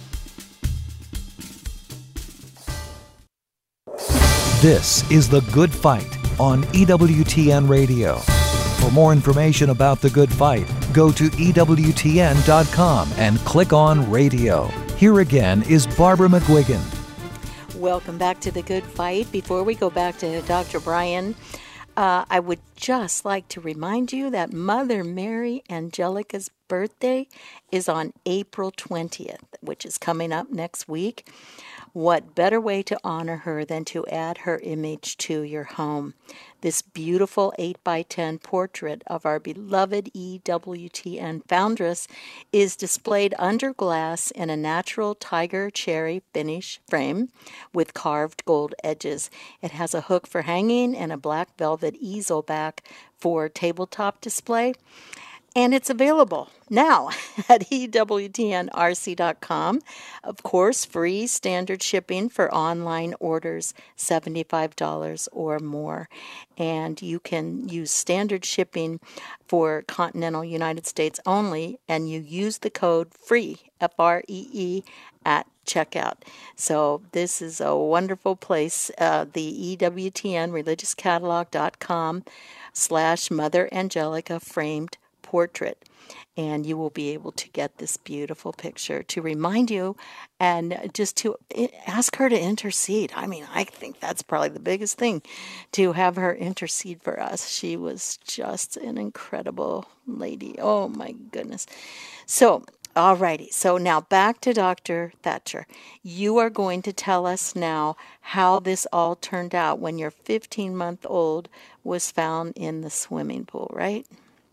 This is The Good Fight on E W T N Radio. For more information about The Good Fight, go to E W T N dot com and click on Radio. Here again is Barbara McGuigan. Welcome back to The Good Fight. Before we go back to Doctor Brian, uh, I would just like to remind you that Mother Mary Angelica's birthday is on April twentieth, which is coming up next week. What better way to honor her than to add her image to your home? This beautiful eight by ten portrait of our beloved E W T N foundress is displayed under glass in a natural tiger cherry finish frame with carved gold edges. It has a hook for hanging and a black velvet easel back for tabletop display. And it's available now at E W T N R C dot com. Of course, free standard shipping for online orders, seventy-five dollars or more. And you can use standard shipping for continental United States only, and you use the code FREE, F R E E, at checkout. So this is a wonderful place, uh, the E W T N religious catalog dot com slash Mother Angelica framed portrait, and you will be able to get this beautiful picture to remind you and just to ask her to intercede. I mean, I think that's probably the biggest thing, to have her intercede for us. She was just an incredible lady. Oh my goodness. So, alrighty. So now back to Doctor Thatcher. You are going to tell us now how this all turned out when your fifteen-month-old was found in the swimming pool, right?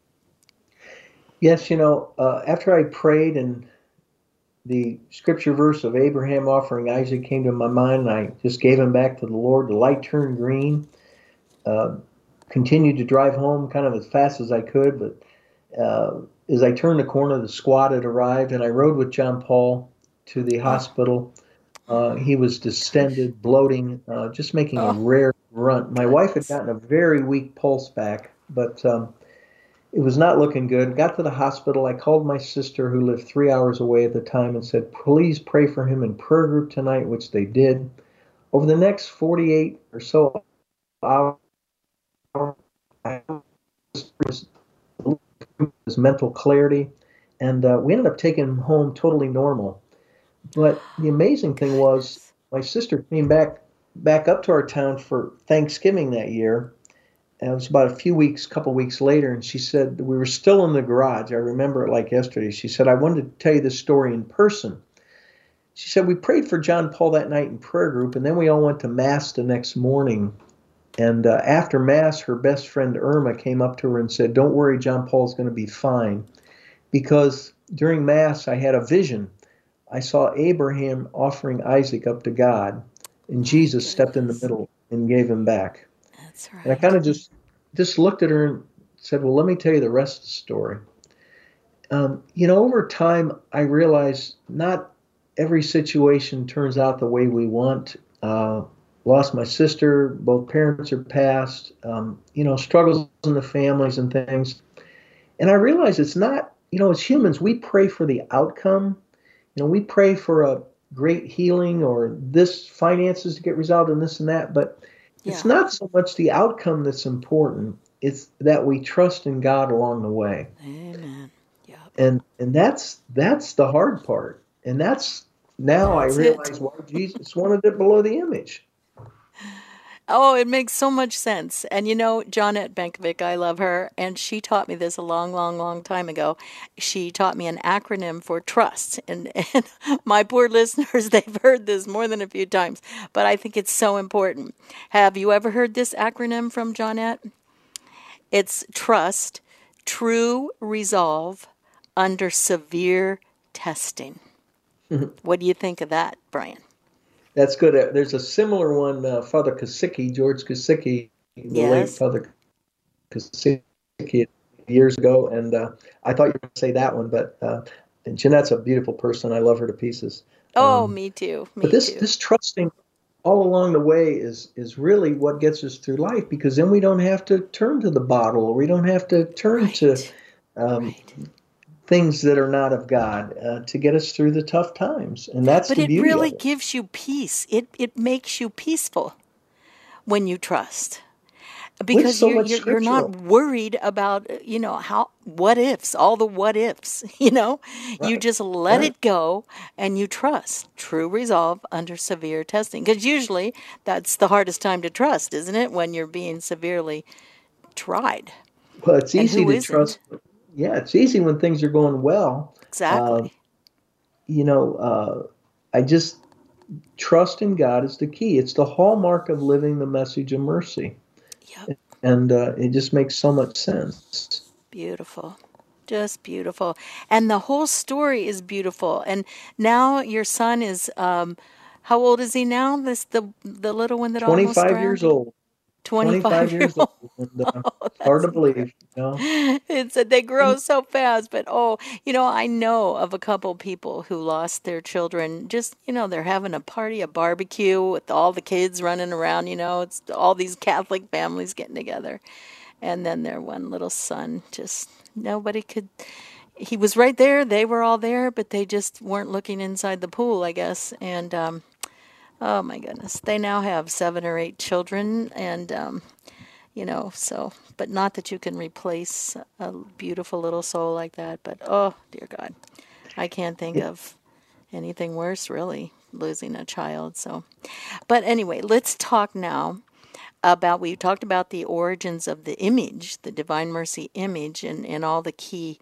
Yes, you know, uh, after I prayed and the scripture verse of Abraham offering Isaac came to my mind, and I just gave him back to the Lord. The light turned green. Uh, continued to drive home kind of as fast as I could, but uh, as I turned the corner, the squad had arrived, and I rode with John Paul to the hospital. Uh, he was distended, bloating, uh, just making a rare grunt. My wife had gotten a very weak pulse back, but um, it was not looking good. Got to the hospital. I called my sister, who lived three hours away at the time, and said, please pray for him in prayer group tonight, which they did. Over the next forty-eight or so hours, I was his mental clarity, and uh, we ended up taking him home totally normal. But the amazing thing was, my sister came back back up to our town for Thanksgiving that year. And it was about a few weeks, couple weeks later, and she said, we were still in the garage. I remember it like yesterday. She said, I wanted to tell you this story in person. She said, we prayed for John Paul that night in prayer group, and then we all went to Mass the next morning. And uh, after Mass, her best friend Irma came up to her and said, don't worry, John Paul's going to be fine. Because during Mass, I had a vision. I saw Abraham offering Isaac up to God. And Jesus My stepped in the goodness. middle and gave him back. That's And I kind right. of just just looked at her and said, well, let me tell you the rest of the story. Um, you know, over time, I realized not every situation turns out the way we want. Uh, lost my sister, both parents are passed, um, you know, struggles in the families and things. And I realized it's not, you know, as humans, we pray for the outcome. You know, we pray for a great healing or this finances to get resolved and this and that, but it's Yeah. not so much the outcome that's important. It's that we trust in God along the way. Amen. Yep. And and that's that's the hard part. And that's now I That's it. realize why Jesus wanted it below the image. Oh, it makes so much sense. And you know, Johnette Benkovic, I love her, and she taught me this a long, long, long time ago. She taught me an acronym for trust. And, and my poor listeners, they've heard this more than a few times, but I think it's so important. Have you ever heard this acronym from Johnette? It's trust, true resolve under severe testing. What do you think of that, Brian? That's good. Uh, There's a similar one, uh, Father Kosicki, George Kosicki, the late Yes. Father Kosicki years ago, and uh, I thought you were going to say that one, but uh, and Jeanette's a beautiful person. I love her to pieces. Oh, Um, me too. but Me this too. this trusting all along the way is is really what gets us through life because then we don't have to turn to the bottle, or we don't have to turn to Right. um, Right. things that are not of God uh, to get us through the tough times, and that's But the it beauty really of it. gives you peace. It it makes you peaceful when you trust With because so you're much you're you're scriptural, not worried about uh, you know how what ifs, all the what ifs. You know, you right? just let Right. it go and you trust. True resolve under severe testing. Because usually that's the hardest time to trust, isn't it? When you're being severely tried. Well, it's And easy who to isn't? trust. Yeah, it's easy when things are going well. Um, Exactly. you know, uh, I just trust in God is the key. It's the hallmark of living the message of mercy, Yep. and uh, it just makes so much sense. Beautiful. Just beautiful. And the whole story is beautiful. And now your son is um how old is he now? This the the little one that almost twenty-five years drowned? old. twenty-five twenty-five year years old, old. and uh, Oh, it's hard that's to incredible. believe, you know. It's that they And grow so fast, but oh, you know, I know of a couple people who lost their children. Just, you know, they're having a party, a barbecue with all the kids running around, you know, it's all these Catholic families getting together. And then their one little son just nobody could he was right there, they were all there, but they just weren't looking inside the pool, I guess. And um oh my goodness, they now have seven or eight children and um you know, so, but not that you can replace a beautiful little soul like that. But oh, dear God, I can't think it, of anything worse, really, losing a child. So, but anyway, let's talk now about we talked about the origins of the image, the Divine Mercy image, and, and all the key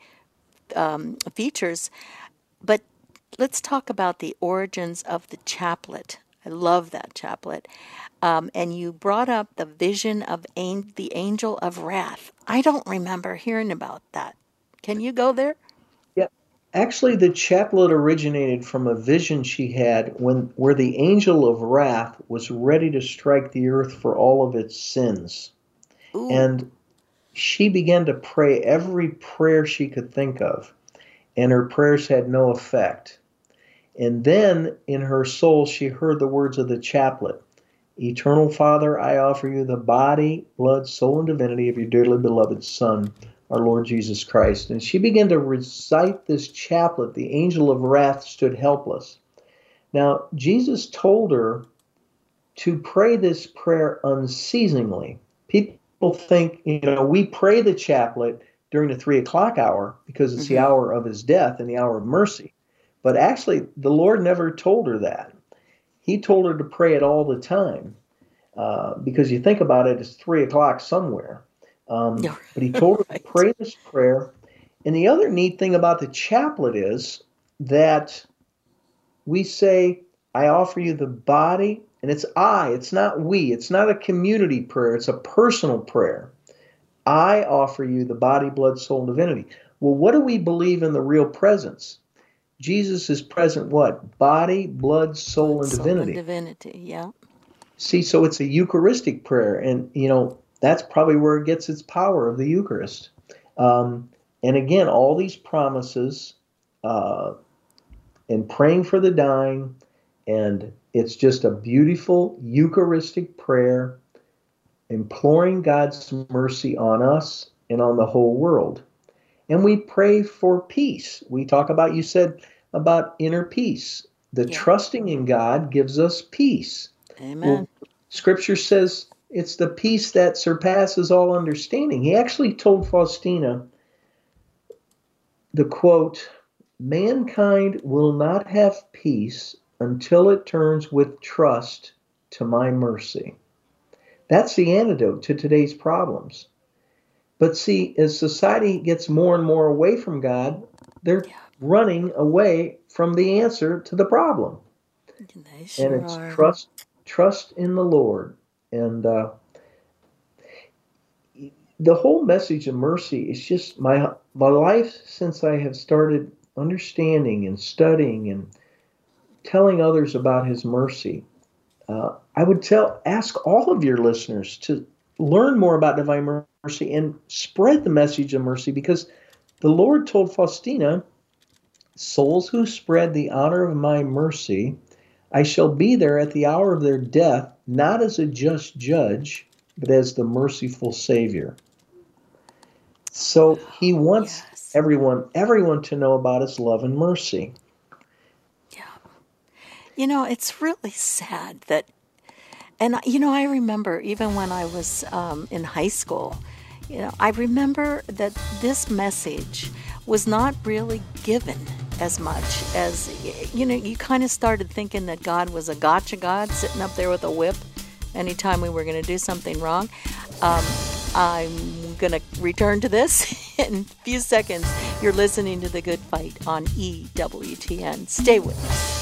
um, features. But let's talk about the origins of the chaplet. I love that chaplet. Um, and you brought up the vision of an- the angel of wrath. I don't remember hearing about that. Can you go there? yeah, actually, the chaplet originated from a vision she had when where the angel of wrath was ready to strike the earth for all of its sins, Ooh, and she began to pray every prayer she could think of, and her prayers had no effect. And then in her soul, she heard the words of the chaplet. Eternal Father, I offer you the body, blood, soul, and divinity of your dearly beloved Son, our Lord Jesus Christ. And she began to recite this chaplet. The angel of wrath stood helpless. Now, Jesus told her to pray this prayer unceasingly. People think, you know, we pray the chaplet during the three o'clock hour because it's the mm-hmm. hour of his death and the hour of mercy. But actually, the Lord never told her that. He told her to pray it all the time. Uh, because you think about it, it's three o'clock somewhere. Um, but he told her to Right. pray this prayer. And the other neat thing about the chaplet is that we say, I offer you the body, and it's I, it's not we, it's not a community prayer, it's a personal prayer. I offer you the body, blood, soul, and divinity. Well, what do we believe in the real presence? Jesus is present what? Body, blood, soul, Blood, and soul, and divinity. divinity. Yeah. See, so it's a Eucharistic prayer, and you know that's probably where it gets its power of the Eucharist. Um, and again, all these promises, uh, and praying for the dying, and it's just a beautiful Eucharistic prayer, imploring God's mercy on us and on the whole world. And we pray for peace. We talk about, you said, about inner peace. The Yeah. trusting in God gives us peace. Amen. Well, Scripture says it's the peace that surpasses all understanding. He actually told Faustina the quote, "Mankind will not have peace until it turns with trust to my mercy." That's the antidote to today's problems. But see, as society gets more and more away from God, they're Yeah. running away from the answer to the problem. They And sure it's are. trust, trust in the Lord. And uh, the whole message of mercy is just my my life since I have started understanding and studying and telling others about His mercy. Uh, I would tell, ask all of your listeners to learn more about divine mercy and spread the message of mercy, because the Lord told Faustina, "Souls who spread the honor of my mercy, I shall be there at the hour of their death, not as a just judge, but as the merciful Savior." So He wants Yes. everyone, everyone to know about His love and mercy. Yeah. You know, it's really sad that, and you know, I remember even when I was um, in high school, you know, I remember that this message was not really given as much as, you know, you kind of started thinking that God was a gotcha God sitting up there with a whip anytime we were going to do something wrong. Um, I'm going to return to this in a few seconds. You're listening to The Good Fight on E W T N. Stay with us.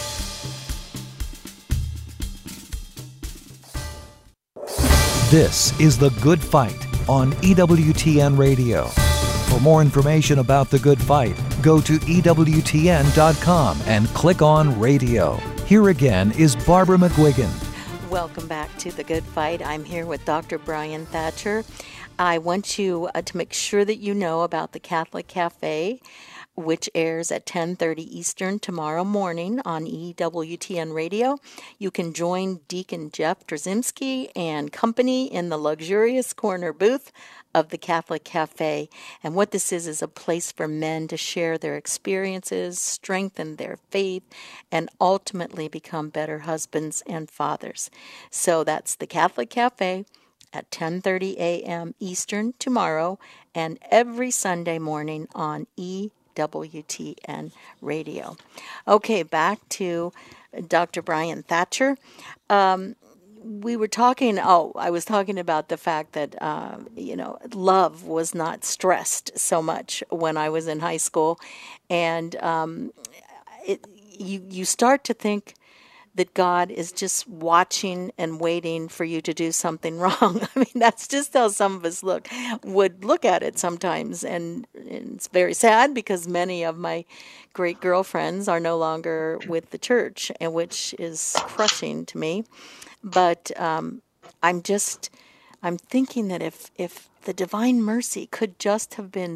This is The Good Fight on E W T N Radio. For more information about The Good Fight, go to E W T N dot com and click on Radio. Here again is Barbara McGuigan. Welcome back to The Good Fight. I'm here with Doctor Brian Thatcher. I want you uh, to make sure that you know about the Catholic Cafe, which airs at ten thirty Eastern tomorrow morning on E W T N Radio. You can join Deacon Jeff Drzymski and company in the luxurious corner booth of the Catholic Cafe. And what this is is a place for men to share their experiences, strengthen their faith, and ultimately become better husbands and fathers. So that's the Catholic Cafe at ten thirty a.m. Eastern tomorrow, and every Sunday morning on E W T N Radio. Okay, back to Doctor Brian Thatcher. Um, we were talking, oh, I was talking about the fact that, uh, you know, love was not stressed so much when I was in high school. And um, it, you, you start to think that God is just watching and waiting for you to do something wrong. I mean, that's just how some of us look, would look at it sometimes. And, and it's very sad because many of my great girlfriends are no longer with the church, and which is crushing to me. But um, I'm just, I'm thinking that if, if the divine mercy could just have been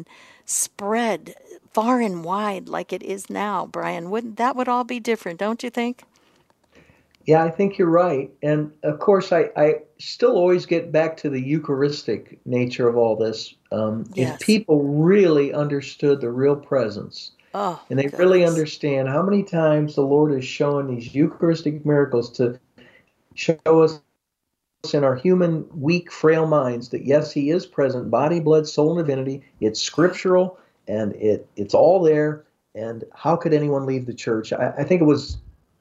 spread far and wide like it is now, Brian, wouldn't that would all be different, don't you think? Yeah, I think you're right. And of course, I, I still always get back to the Eucharistic nature of all this. Um, Yes. If people really understood the real presence, Oh, and they goodness. really understand how many times the Lord is showing these Eucharistic miracles to show us in our human, weak, frail minds that yes, He is present, body, blood, soul, and divinity. It's scriptural, and it it's all there. And how could anyone leave the church? I, I think it was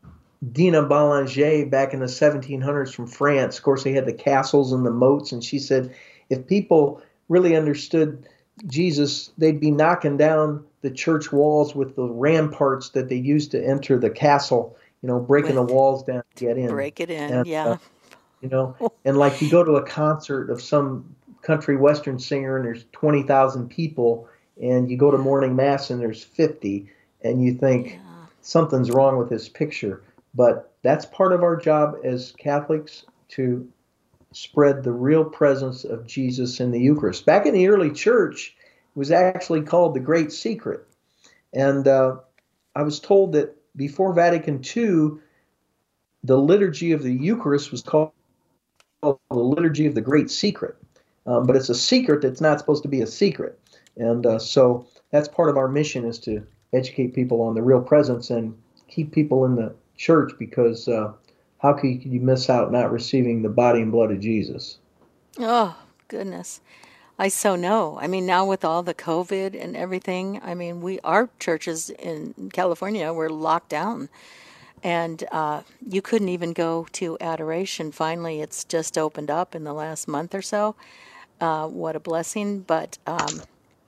Dina Balanger back in the seventeen hundreds from France. Of course, they had the castles and the moats, and she said if people really understood Jesus, they'd be knocking down the church walls with the ramparts that they used to enter the castle, you know, breaking Right. the walls down to get in. Break it in, And, yeah. uh, you know, and like you go to a concert of some country western singer and there's twenty thousand people, and you go to morning mass and there's fifty, and you think Yeah. something's wrong with this picture. But that's part of our job as Catholics, to spread the real presence of Jesus in the Eucharist. Back in the early church, it was actually called the Great Secret. And uh, I was told that before Vatican Two, the liturgy of the Eucharist was called the liturgy of the Great Secret. Um, but it's a secret that's not supposed to be a secret. And uh, so that's part of our mission, is to educate people on the real presence and keep people in the church, because uh, how could you miss out not receiving the body and blood of Jesus? Oh, goodness. I so know. I mean, now with all the COVID and everything, I mean, we our churches in California were locked down. And uh, you couldn't even go to adoration. Finally, it's just opened up in the last month or so. Uh, what a blessing. But, um,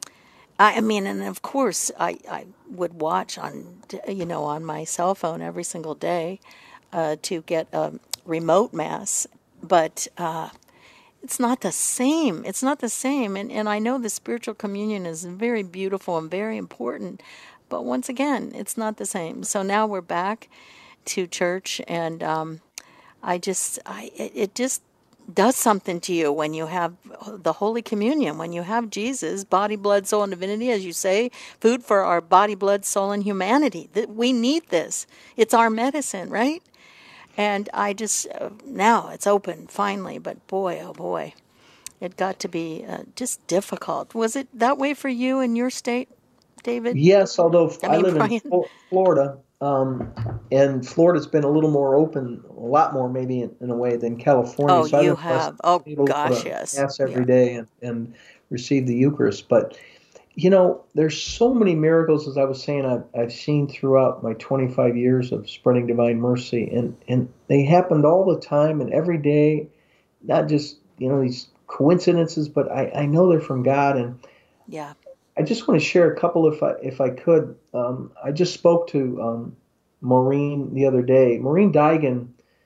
I, I mean, and of course, I, I would watch on, you know, on my cell phone every single day uh, to get a remote mass. But uh, it's not the same. It's not the same. And, and I know the spiritual communion is very beautiful and very important. But once again, it's not the same. So now we're back to church, and um, I just, I it, it just does something to you when you have the Holy Communion, when you have Jesus, body, blood, soul, and divinity, as you say, food for our body, blood, soul, and humanity. That we need this. It's our medicine, right? And I just, uh, now it's open, finally, but boy, oh boy, it got to be uh, just difficult. Was it that way for you in your state, David? Yes, although I, I mean, live Brian. in Florida, um, and Florida's been a little more open, a lot more maybe in, in a way than California. Oh, so I've you been blessed have. Oh, to be able gosh, to yes. Mass every Yeah. day and, and receive the Eucharist. But, you know, there's so many miracles, as I was saying, I've, I've seen throughout my twenty-five years of spreading divine mercy, and, and they happened all the time and every day, not just, you know, these coincidences, but I, I know they're from God. And Yeah. I just want to share a couple, if I if I could. Um, I just spoke to um, Maureen the other day. Maureen Daigen,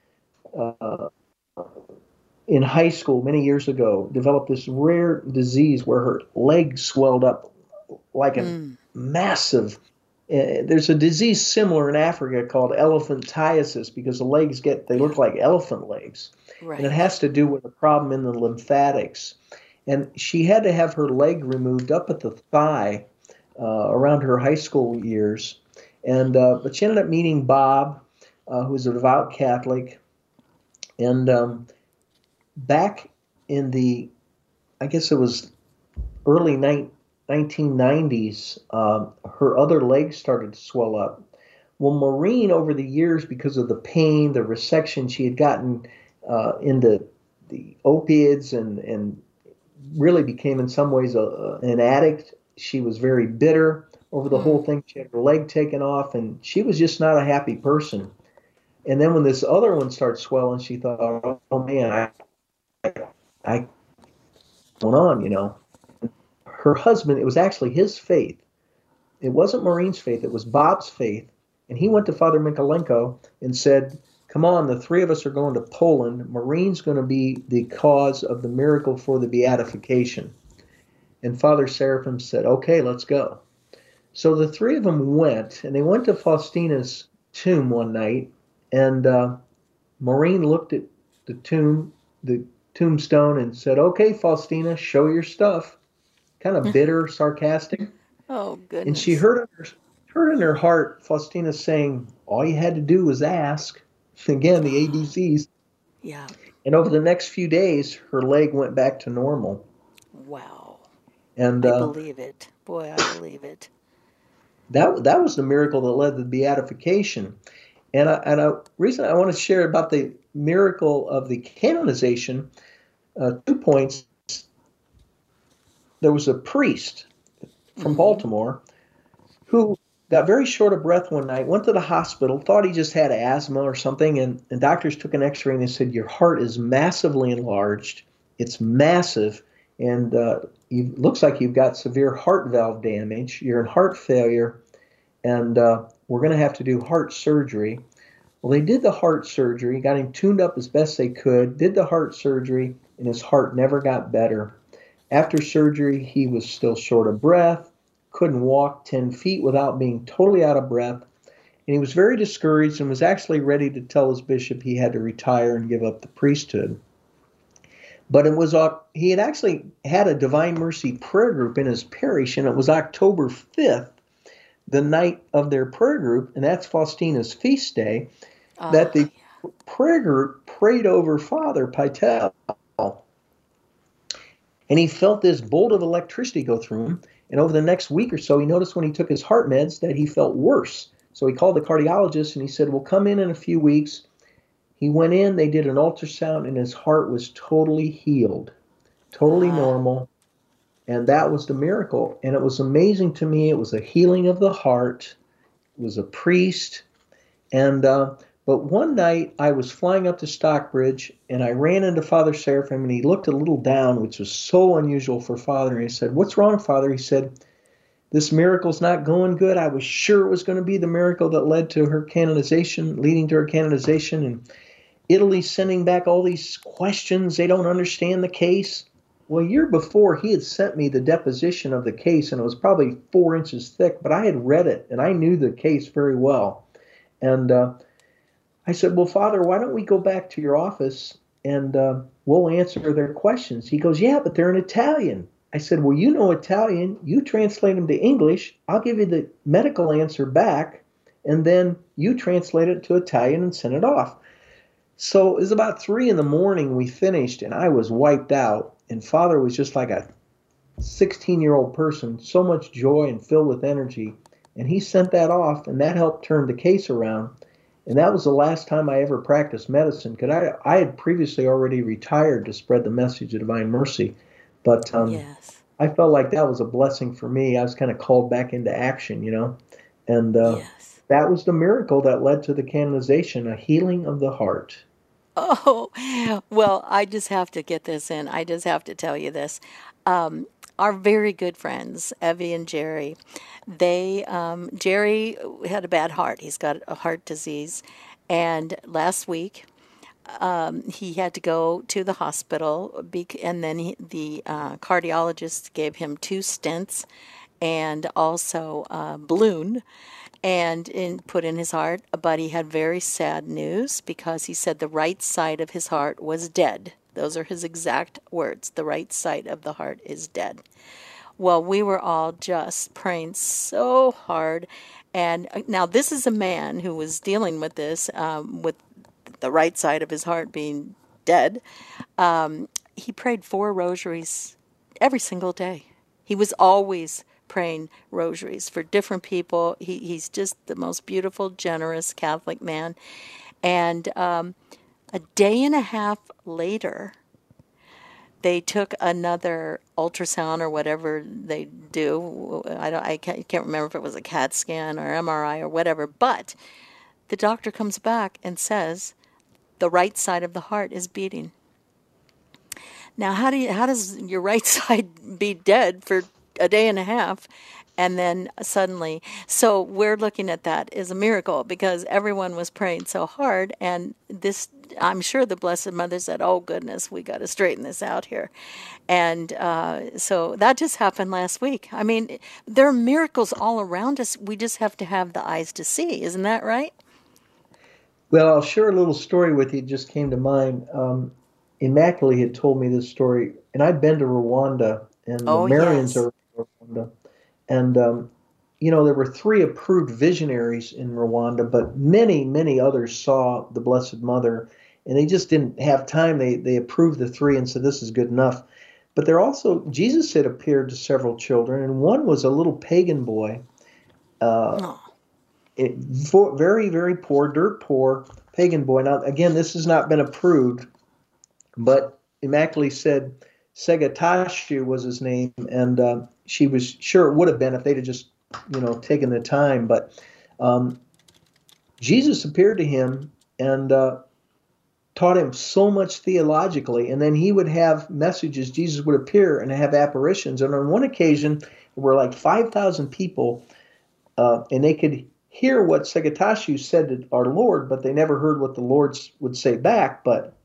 uh, in high school many years ago, developed this rare disease where her legs swelled up like a Mm. massive. Uh, there's a disease similar in Africa called elephantiasis, because the legs get they look like elephant legs, Right. and it has to do with a problem in the lymphatics. And she had to have her leg removed up at the thigh uh, around her high school years. And uh, but she ended up meeting Bob, uh, who's a devout Catholic. And um, back in the, I guess it was early nineteen nineties, uh, her other leg started to swell up. Well, Maureen, over the years, because of the pain, the resection, she had gotten uh, into the opiates and and really became in some ways a, an addict. She was very bitter over the Hmm. whole thing. She had her leg taken off, and she was just not a happy person. And then when this other one started swelling, she thought, oh man, I, I, what's going on, you know? Her husband, it was actually his faith. It wasn't Maureen's faith, it was Bob's faith. And he went to Father Mikolenko and said, come on, the three of us are going to Poland. Maureen's going to be the cause of the miracle for the beatification. And Father Seraphim said, okay, let's go. So the three of them went, and they went to Faustina's tomb one night, and uh, Maureen looked at the tomb, the tombstone, and said, okay, Faustina, show your stuff. Kind of bitter, sarcastic. Oh, goodness. And she heard in her, heard in her heart Faustina saying, all you had to do was ask. Again, the A B Cs. Yeah. And over the next few days, her leg went back to normal. Wow. And I uh, believe it. Boy, I believe it. that that was the miracle that led to the beatification. And I, and a reason I want to share about the miracle of the canonization, uh, two points. There was a priest from Mhm. Baltimore who got very short of breath one night, went to the hospital, thought he just had asthma or something, and, and doctors took an x-ray and they said, your heart is massively enlarged. It's massive, and uh, it looks like you've got severe heart valve damage. You're in heart failure, and uh, we're going to have to do heart surgery. Well, they did the heart surgery, got him tuned up as best they could, did the heart surgery, and his heart never got better. After surgery, he was still short of breath, couldn't walk ten feet without being totally out of breath. And he was very discouraged and was actually ready to tell his bishop he had to retire and give up the priesthood. But it was uh, he had actually had a Divine Mercy prayer group in his parish, and it was October fifth, the night of their prayer group, and that's Faustina's feast day, oh, that the yeah. prayer group prayed over Father Pytel. And he felt this bolt of electricity go through him. And over the next week or so, he noticed when he took his heart meds that he felt worse. So he called the cardiologist and he said, "We'll come in in a few weeks." He went in, they did an ultrasound, and his heart was totally healed, totally wow. normal. And that was the miracle. And it was amazing to me. It was a healing of the heart. It was a priest. And uh, but one night I was flying up to Stockbridge, and I ran into Father Seraphim, and he looked a little down, which was so unusual for Father. And he said, "What's wrong, Father?" He said, "This miracle's not going good. I was sure it was going to be the miracle that led to her canonization, leading to her canonization. And Italy's sending back all these questions. They don't understand the case." Well, a year before, he had sent me the deposition of the case, and it was probably four inches thick, but I had read it, and I knew the case very well. And uh, I said, "Well, Father, why don't we go back to your office, and uh, we'll answer their questions?" He goes, "Yeah, but they're in Italian." I said, "Well, you know Italian. You translate them to English. I'll give you the medical answer back, and then you translate it to Italian and send it off." So it was about three in the morning we finished, and I was wiped out. And Father was just like a sixteen-year-old person, so much joy and filled with energy. And he sent that off, and that helped turn the case around. And that was the last time I ever practiced medicine, because I, I had previously already retired to spread the message of Divine Mercy. But um, yes. I felt like that was a blessing for me. I was kind of called back into action, you know. And uh, yes. that was the miracle that led to the canonization, a healing of the heart. Oh, well, I just have to get this in. I just have to tell you this. Um, our very good friends, Evie and Jerry, they, um, Jerry had a bad heart. He's got a heart disease. And last week, um, he had to go to the hospital, and then he, the uh, cardiologist gave him two stents and also a balloon and in, put in his heart, but he had very sad news because he said the right side of his heart was dead. Those are his exact words. The right side of the heart is dead. Well, we were all just praying so hard. And now this is a man who was dealing with this, um, with the right side of his heart being dead. Um, he prayed four rosaries every single day. He was always praying rosaries for different people. He, he's just the most beautiful, generous Catholic man. And um, a day and a half later, they took another ultrasound or whatever they do. I don't. I can't, can't remember if it was a CAT scan or M R I or whatever. But the doctor comes back and says the right side of the heart is beating. Now, how do you? How does your right side be dead for a day and a half, and then suddenly, so we're looking at that as a miracle because everyone was praying so hard, and this, I'm sure the Blessed Mother said, "Oh goodness, we got to straighten this out here," and uh, so that just happened last week. I mean, there are miracles all around us. We just have to have the eyes to see. Isn't that right? Well, I'll share a little story with you. It just came to mind. Um, Immaculate had told me this story, and I've been to Rwanda, and oh, the Marians yes. are Rwanda. And, um, you know, there were three approved visionaries in Rwanda, but many, many others saw the Blessed Mother, and they just didn't have time. They they approved the three and said, this is good enough. But there also, Jesus had appeared to several children, and one was a little pagan boy, uh, oh. it, for, very, very poor, dirt poor pagan boy. Now, again, this has not been approved, but Immaculate said Segatashu was his name, and uh, she was sure it would have been if they'd have just, you know, taken the time. But um, Jesus appeared to him and uh, taught him so much theologically, and then he would have messages. Jesus would appear and have apparitions. And on one occasion, there were like five thousand people, uh, and they could hear what Segatashu said to our Lord, but they never heard what the Lord would say back. But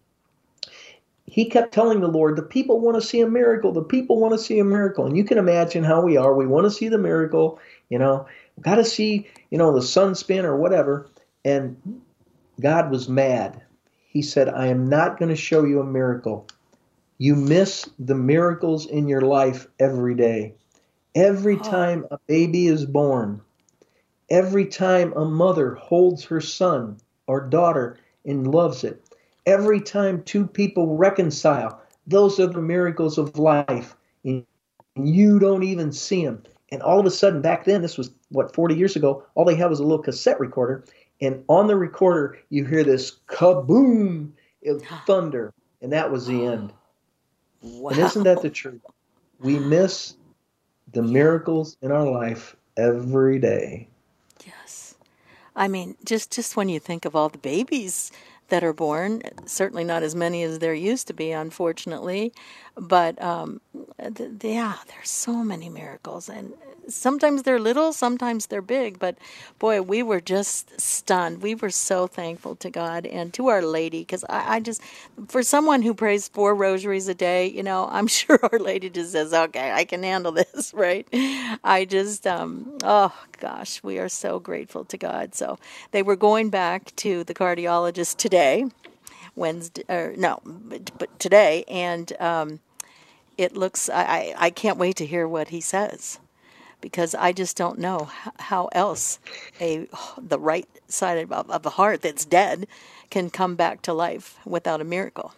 he kept telling the Lord, the people want to see a miracle. The people want to see a miracle. And you can imagine how we are. We want to see the miracle, you know. got to see, you know, the sun spin or whatever. And God was mad. He said, I am not going to show you a miracle. You miss the miracles in your life every day. Every time a baby is born, every time a mother holds her son or daughter and loves it, every time two people reconcile, those are the miracles of life. And you don't even see them. And all of a sudden, back then, this was, what, forty years ago, all they had was a little cassette recorder. And on the recorder, you hear this kaboom of thunder. And that was the end. Wow. And isn't that the truth? We miss the miracles in our life every day. Yes. I mean, just, just when you think of all the babies that are born, certainly not as many as there used to be, unfortunately, but um, th- yeah, there's so many miracles, and sometimes they're little, sometimes they're big, but boy, we were just stunned. We were so thankful to God and to Our Lady, because I, I just, for someone who prays four rosaries a day, you know, I'm sure Our Lady just says, okay, I can handle this, right? I just, um, oh gosh, we are so grateful to God. So they were going back to the cardiologist today, Wednesday, or no, but, but today, and um, it looks, I, I, I can't wait to hear what he says, because I just don't know how else a the right side of, of a heart that's dead can come back to life without a miracle.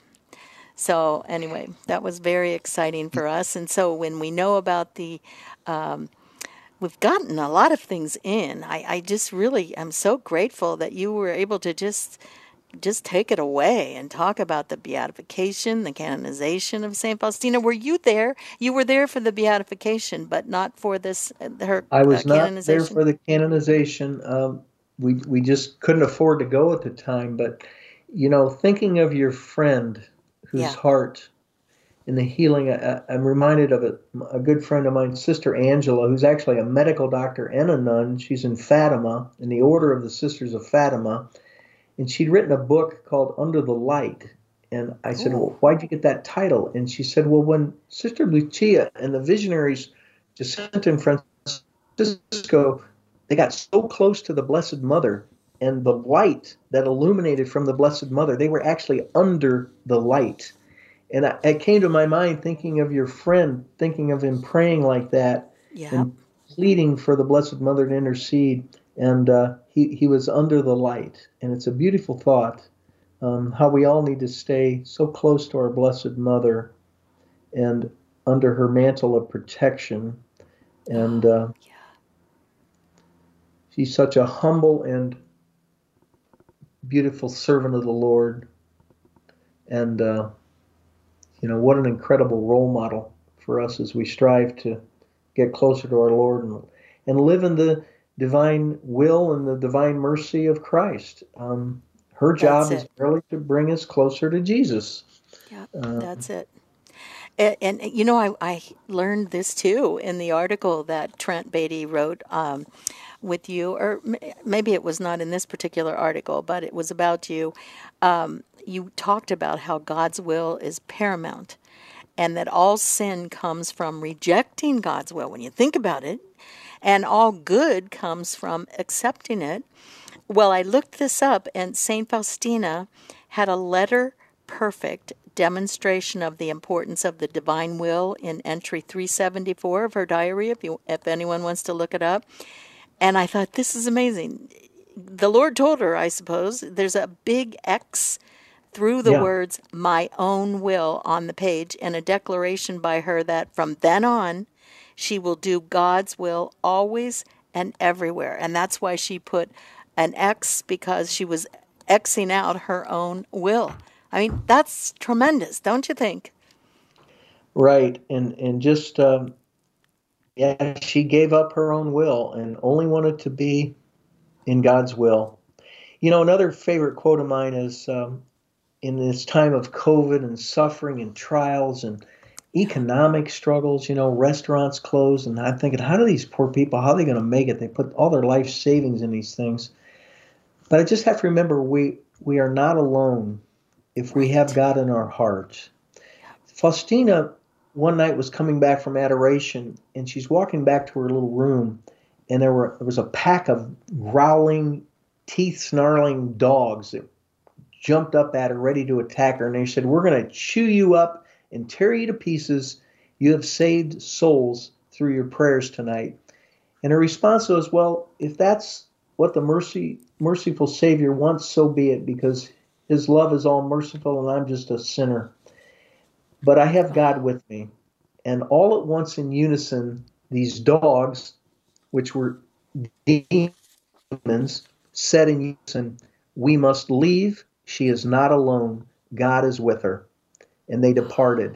So anyway, that was very exciting for us. And so when we know about the, um, we've gotten a lot of things in. I, I just really am so grateful that you were able to just just take it away and talk about the beatification, the canonization of Saint Faustina. Were you there? You were there for the beatification, but not for this, her I was uh, not canonization? there for the canonization. Um, we we just couldn't afford to go at the time. But, you know, thinking of your friend whose Yeah. heart in the healing, I, I'm reminded of a, a good friend of mine, Sister Angela, who's actually a medical doctor and a nun. She's in Fatima, in the Order of the Sisters of Fatima. And she'd written a book called Under the Light. And I said, well, why'd you get that title? And she said, well, when Sister Lucia and the visionaries Jacinta and Francisco, they got so close to the Blessed Mother, and the light that illuminated from the Blessed Mother, they were actually under the light. And I, it came to my mind thinking of your friend, thinking of him praying like that, Yeah. and pleading for the Blessed Mother to intercede. And uh, he, he was under the light. And it's a beautiful thought, um, how we all need to stay so close to our Blessed Mother and under her mantle of protection. And uh, Yeah. she's such a humble and beautiful servant of the Lord. And, uh, you know, what an incredible role model for us as we strive to get closer to our Lord and, and live in the divine will and the divine mercy of Christ. Um, her job That's is it. merely to bring us closer to Jesus. Yeah, Uh, that's it. And, and you know, I, I learned this too in the article that Trent Beatty wrote um, with you, or m- maybe it was not in this particular article, but it was about you. Um, you talked about how God's will is paramount, and that all sin comes from rejecting God's will when you think about it, and all good comes from accepting it. Well, I looked this up, and Saint Faustina had a letter perfect demonstration of the importance of the divine will in entry three seventy-four of her diary, if you, if anyone wants to look it up. And I thought, this is amazing. The Lord told her, I suppose, there's a big X through the yeah. words, my own will, on the page, and a declaration by her that from then on, she will do God's will always and everywhere. And that's why she put an X, because she was Xing out her own will. I mean, that's tremendous, don't you think? Right. And, and just, um, yeah, she gave up her own will and only wanted to be in God's will. You know, another favorite quote of mine is, um, in this time of COVID and suffering and trials and economic struggles, you know, restaurants closed, and I'm thinking, how do these poor people, how are they going to make it? They put all their life savings in these things. But I just have to remember, we we are not alone if we have God in our heart. Faustina one night was coming back from adoration, and she's walking back to her little room, and there were there was a pack of growling, teeth-snarling dogs that jumped up at her, ready to attack her, and they said, "We're going to chew you up and tear you to pieces. You have saved souls through your prayers tonight." And her response was, "Well, if that's what the mercy, merciful Savior wants, so be it, because his love is all merciful and I'm just a sinner. But I have God with me." And all at once in unison, these dogs, which were demons, said in unison, "We must leave. She is not alone. God is with her." And they departed.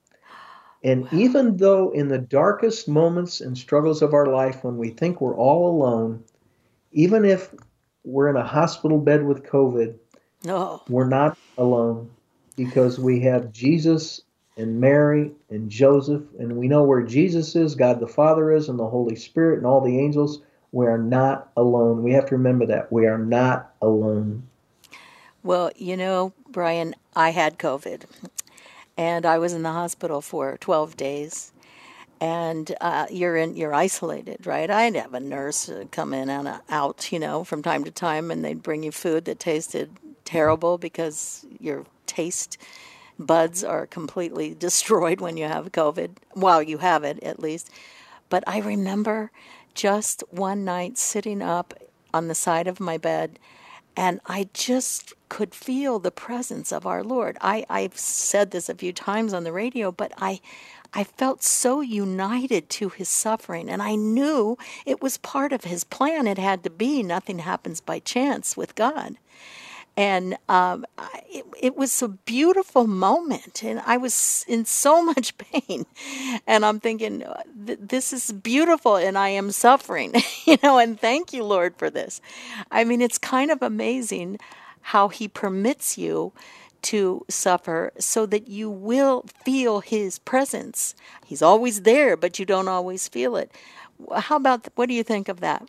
And even though in the darkest moments and struggles of our life, when we think we're all alone, even if we're in a hospital bed with COVID, Oh. we're not alone, because we have Jesus and Mary and Joseph, and we know where Jesus is, God the Father is, and the Holy Spirit and all the angels. We are not alone. We have to remember that. We are not alone. Well, you know, Brian, I had COVID, and I was in the hospital for twelve days. And uh, you're in, you're isolated, right? I'd have a nurse come in and out, you know, from time to time, and they'd bring you food that tasted terrible because your taste buds are completely destroyed when you have COVID, while you have it at least. But I remember just one night sitting up on the side of my bed, and I just could feel the presence of our Lord. I, I've said this a few times on the radio, but I I felt so united to his suffering, and I knew it was part of his plan. It had to be. Nothing happens by chance with God. And um, it, it was a beautiful moment, and I was in so much pain. And I'm thinking, this is beautiful, and I am suffering, you know, and thank you, Lord, for this. I mean, it's kind of amazing how he permits you to suffer so that you will feel his presence. He's always there, but you don't always feel it. How about, what do you think of that?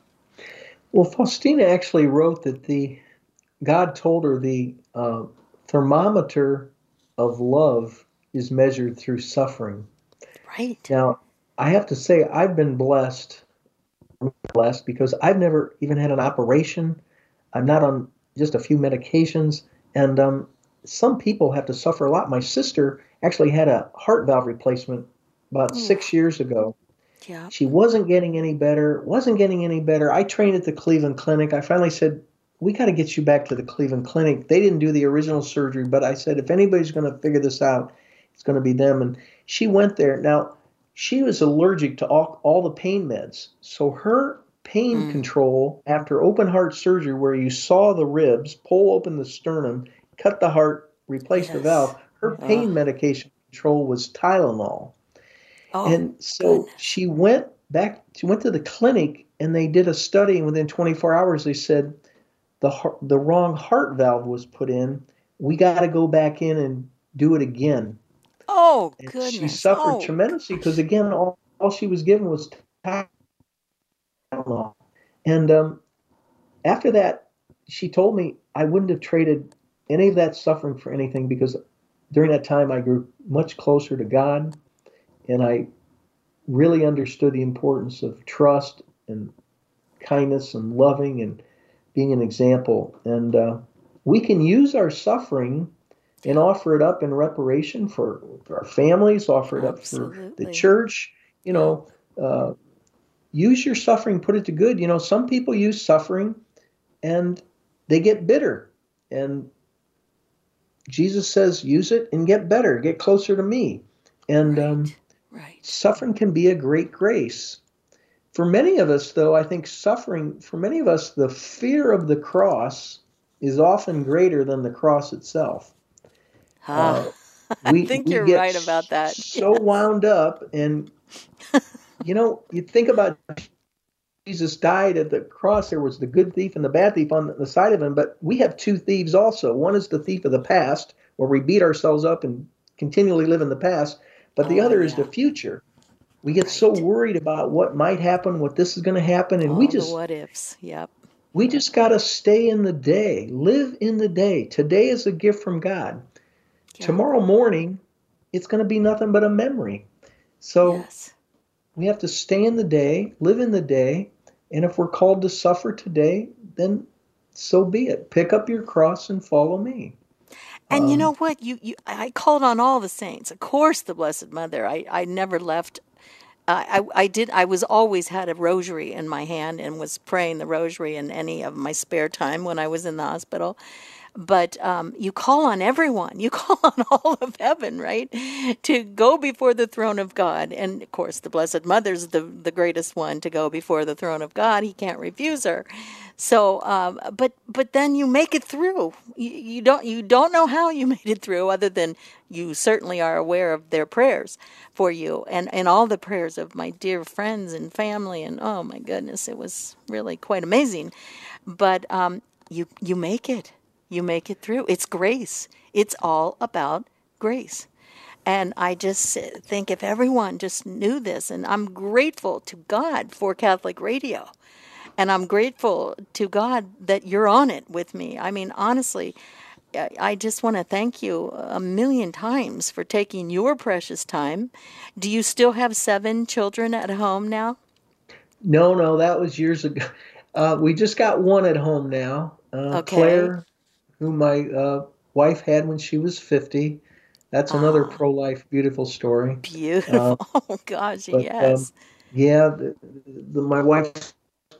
Well, Faustina actually wrote that the God told her the uh, thermometer of love is measured through suffering. Right. Now, I have to say, I've been blessed, blessed because I've never even had an operation. I'm not on just a few medications, and um, some people have to suffer a lot. My sister actually had a heart valve replacement about Ooh. six years ago. Yeah. She wasn't getting any better, wasn't getting any better. I trained at the Cleveland Clinic. I finally said, we got to get you back to the Cleveland Clinic. They didn't do the original surgery, but I said, if anybody's going to figure this out, it's going to be them. And she went there. Now, she was allergic to all, all the pain meds. So her pain mm. control after open heart surgery, where you saw the ribs, pull open the sternum, cut the heart, replace yes. the valve, her pain oh. medication control was Tylenol. Oh, and so goodness. she went back, she went to the clinic, and they did a study, and within twenty-four hours, they said the the wrong heart valve was put in. We got to go back in and do it again. Oh, and goodness. She suffered oh. tremendously because, again, all, all she was given was Tylenol. And um, after that, she told me I wouldn't have traded any of that suffering for anything, because during that time I grew much closer to God, and I really understood the importance of trust and kindness and loving and being an example. And uh, we can use our suffering and offer it up in reparation for, for our families, offer it Absolutely. up for the church. You know, uh, use your suffering, put it to good. You know, some people use suffering and they get bitter. And Jesus says, use it and get better, get closer to me. And right. Um, right. suffering can be a great grace. For many of us, though, I think suffering, for many of us, the fear of the cross is often greater than the cross itself. Ah, uh, we, I think we you're right about that. So yes. wound up, and, you know, you think about Jesus died at the cross. There was the good thief and the bad thief on the side of him, but we have two thieves also. One is the thief of the past, where we beat ourselves up and continually live in the past, but the oh, other yeah. is the future. We get right. so worried about what might happen, what this is going to happen, and All we just the what ifs. Yep. We just got to stay in the day, live in the day. Today is a gift from God. Yep. Tomorrow morning, it's going to be nothing but a memory. So yes. we have to stay in the day, live in the day, and if we're called to suffer today, then so be it. Pick up your cross and follow me. And um, you know what? You, you, I called on all the saints. Of course, the Blessed Mother. I, I never left. Uh, I, I did. I was always had a rosary in my hand and was praying the rosary in any of my spare time when I was in the hospital. But um, you call on everyone. You call on all of heaven, right, to go before the throne of God. And, of course, the Blessed Mother's the, the greatest one to go before the throne of God. He can't refuse her. So, um, but but then you make it through. You, you don't you don't know how you made it through, other than you certainly are aware of their prayers for you, and, and all the prayers of my dear friends and family. And oh my goodness, it was really quite amazing. But um, you you make it. You make it through. It's grace. It's all about grace. And I just think if everyone just knew this, and I'm grateful to God for Catholic Radio, and I'm grateful to God that you're on it with me. I mean, honestly, I just want to thank you a million times for taking your precious time. Do you still have seven children at home now? No, no, that was years ago. Uh, we just got one at home now. Uh, Okay. Claire, who my uh, wife had when she was fifty. That's another Ah. pro-life, beautiful story. Beautiful. Uh, oh, gosh, but, yes. Um, yeah, the, the, my wife's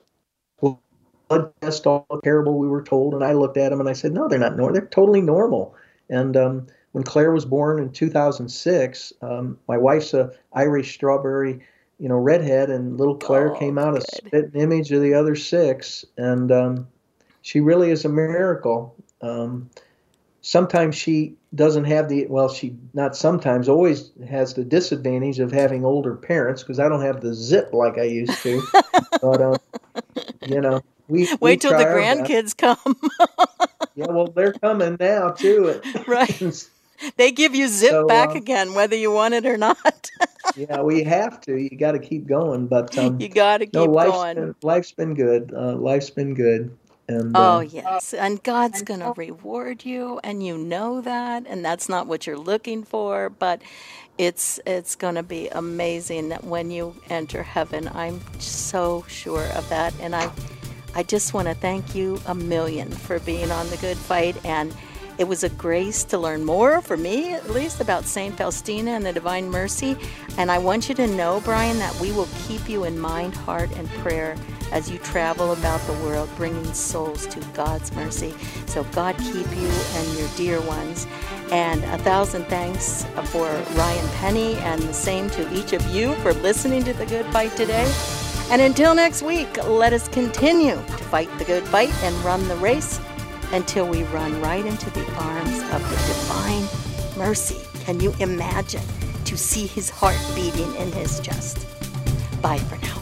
blood test all terrible, we were told, and I looked at them and I said, no, they're not normal. They're totally normal. And um, when Claire was born in two thousand six, um, my wife's a Irish strawberry, you know, redhead, and little Claire Oh, came out a good. spitting image of the other six, and um, she really is a miracle. Um, sometimes she doesn't have the, well, she, not sometimes, always has the disadvantage of having older parents, because I don't have the zip like I used to. But, um, you know, we Wait we till try the our best. grandkids come. Yeah, well, they're coming now, too. Right. They give you zip So, back uh, again, whether you want it or not. yeah, we have to. You got to keep going. But um, You got to no, keep life's going. been, life's been good. Uh, life's been good. And Oh, uh, yes. And God's going to reward you, and you know that, and that's not what you're looking for, but it's it's going to be amazing that when you enter heaven. I'm so sure of that, and I I just want to thank you a million for being on The Good Fight, and it was a grace to learn more, for me at least, about Saint Faustina and the Divine Mercy. And I want you to know, Brian, that we will keep you in mind, heart, and prayer as you travel about the world, bringing souls to God's mercy. So God keep you and your dear ones. And a thousand thanks for Ryan Penny, and the same to each of you for listening to The Good Fight today. And until next week, let us continue to fight the good fight and run the race until we run right into the arms of the Divine Mercy. Can you imagine to see his heart beating in his chest? Bye for now.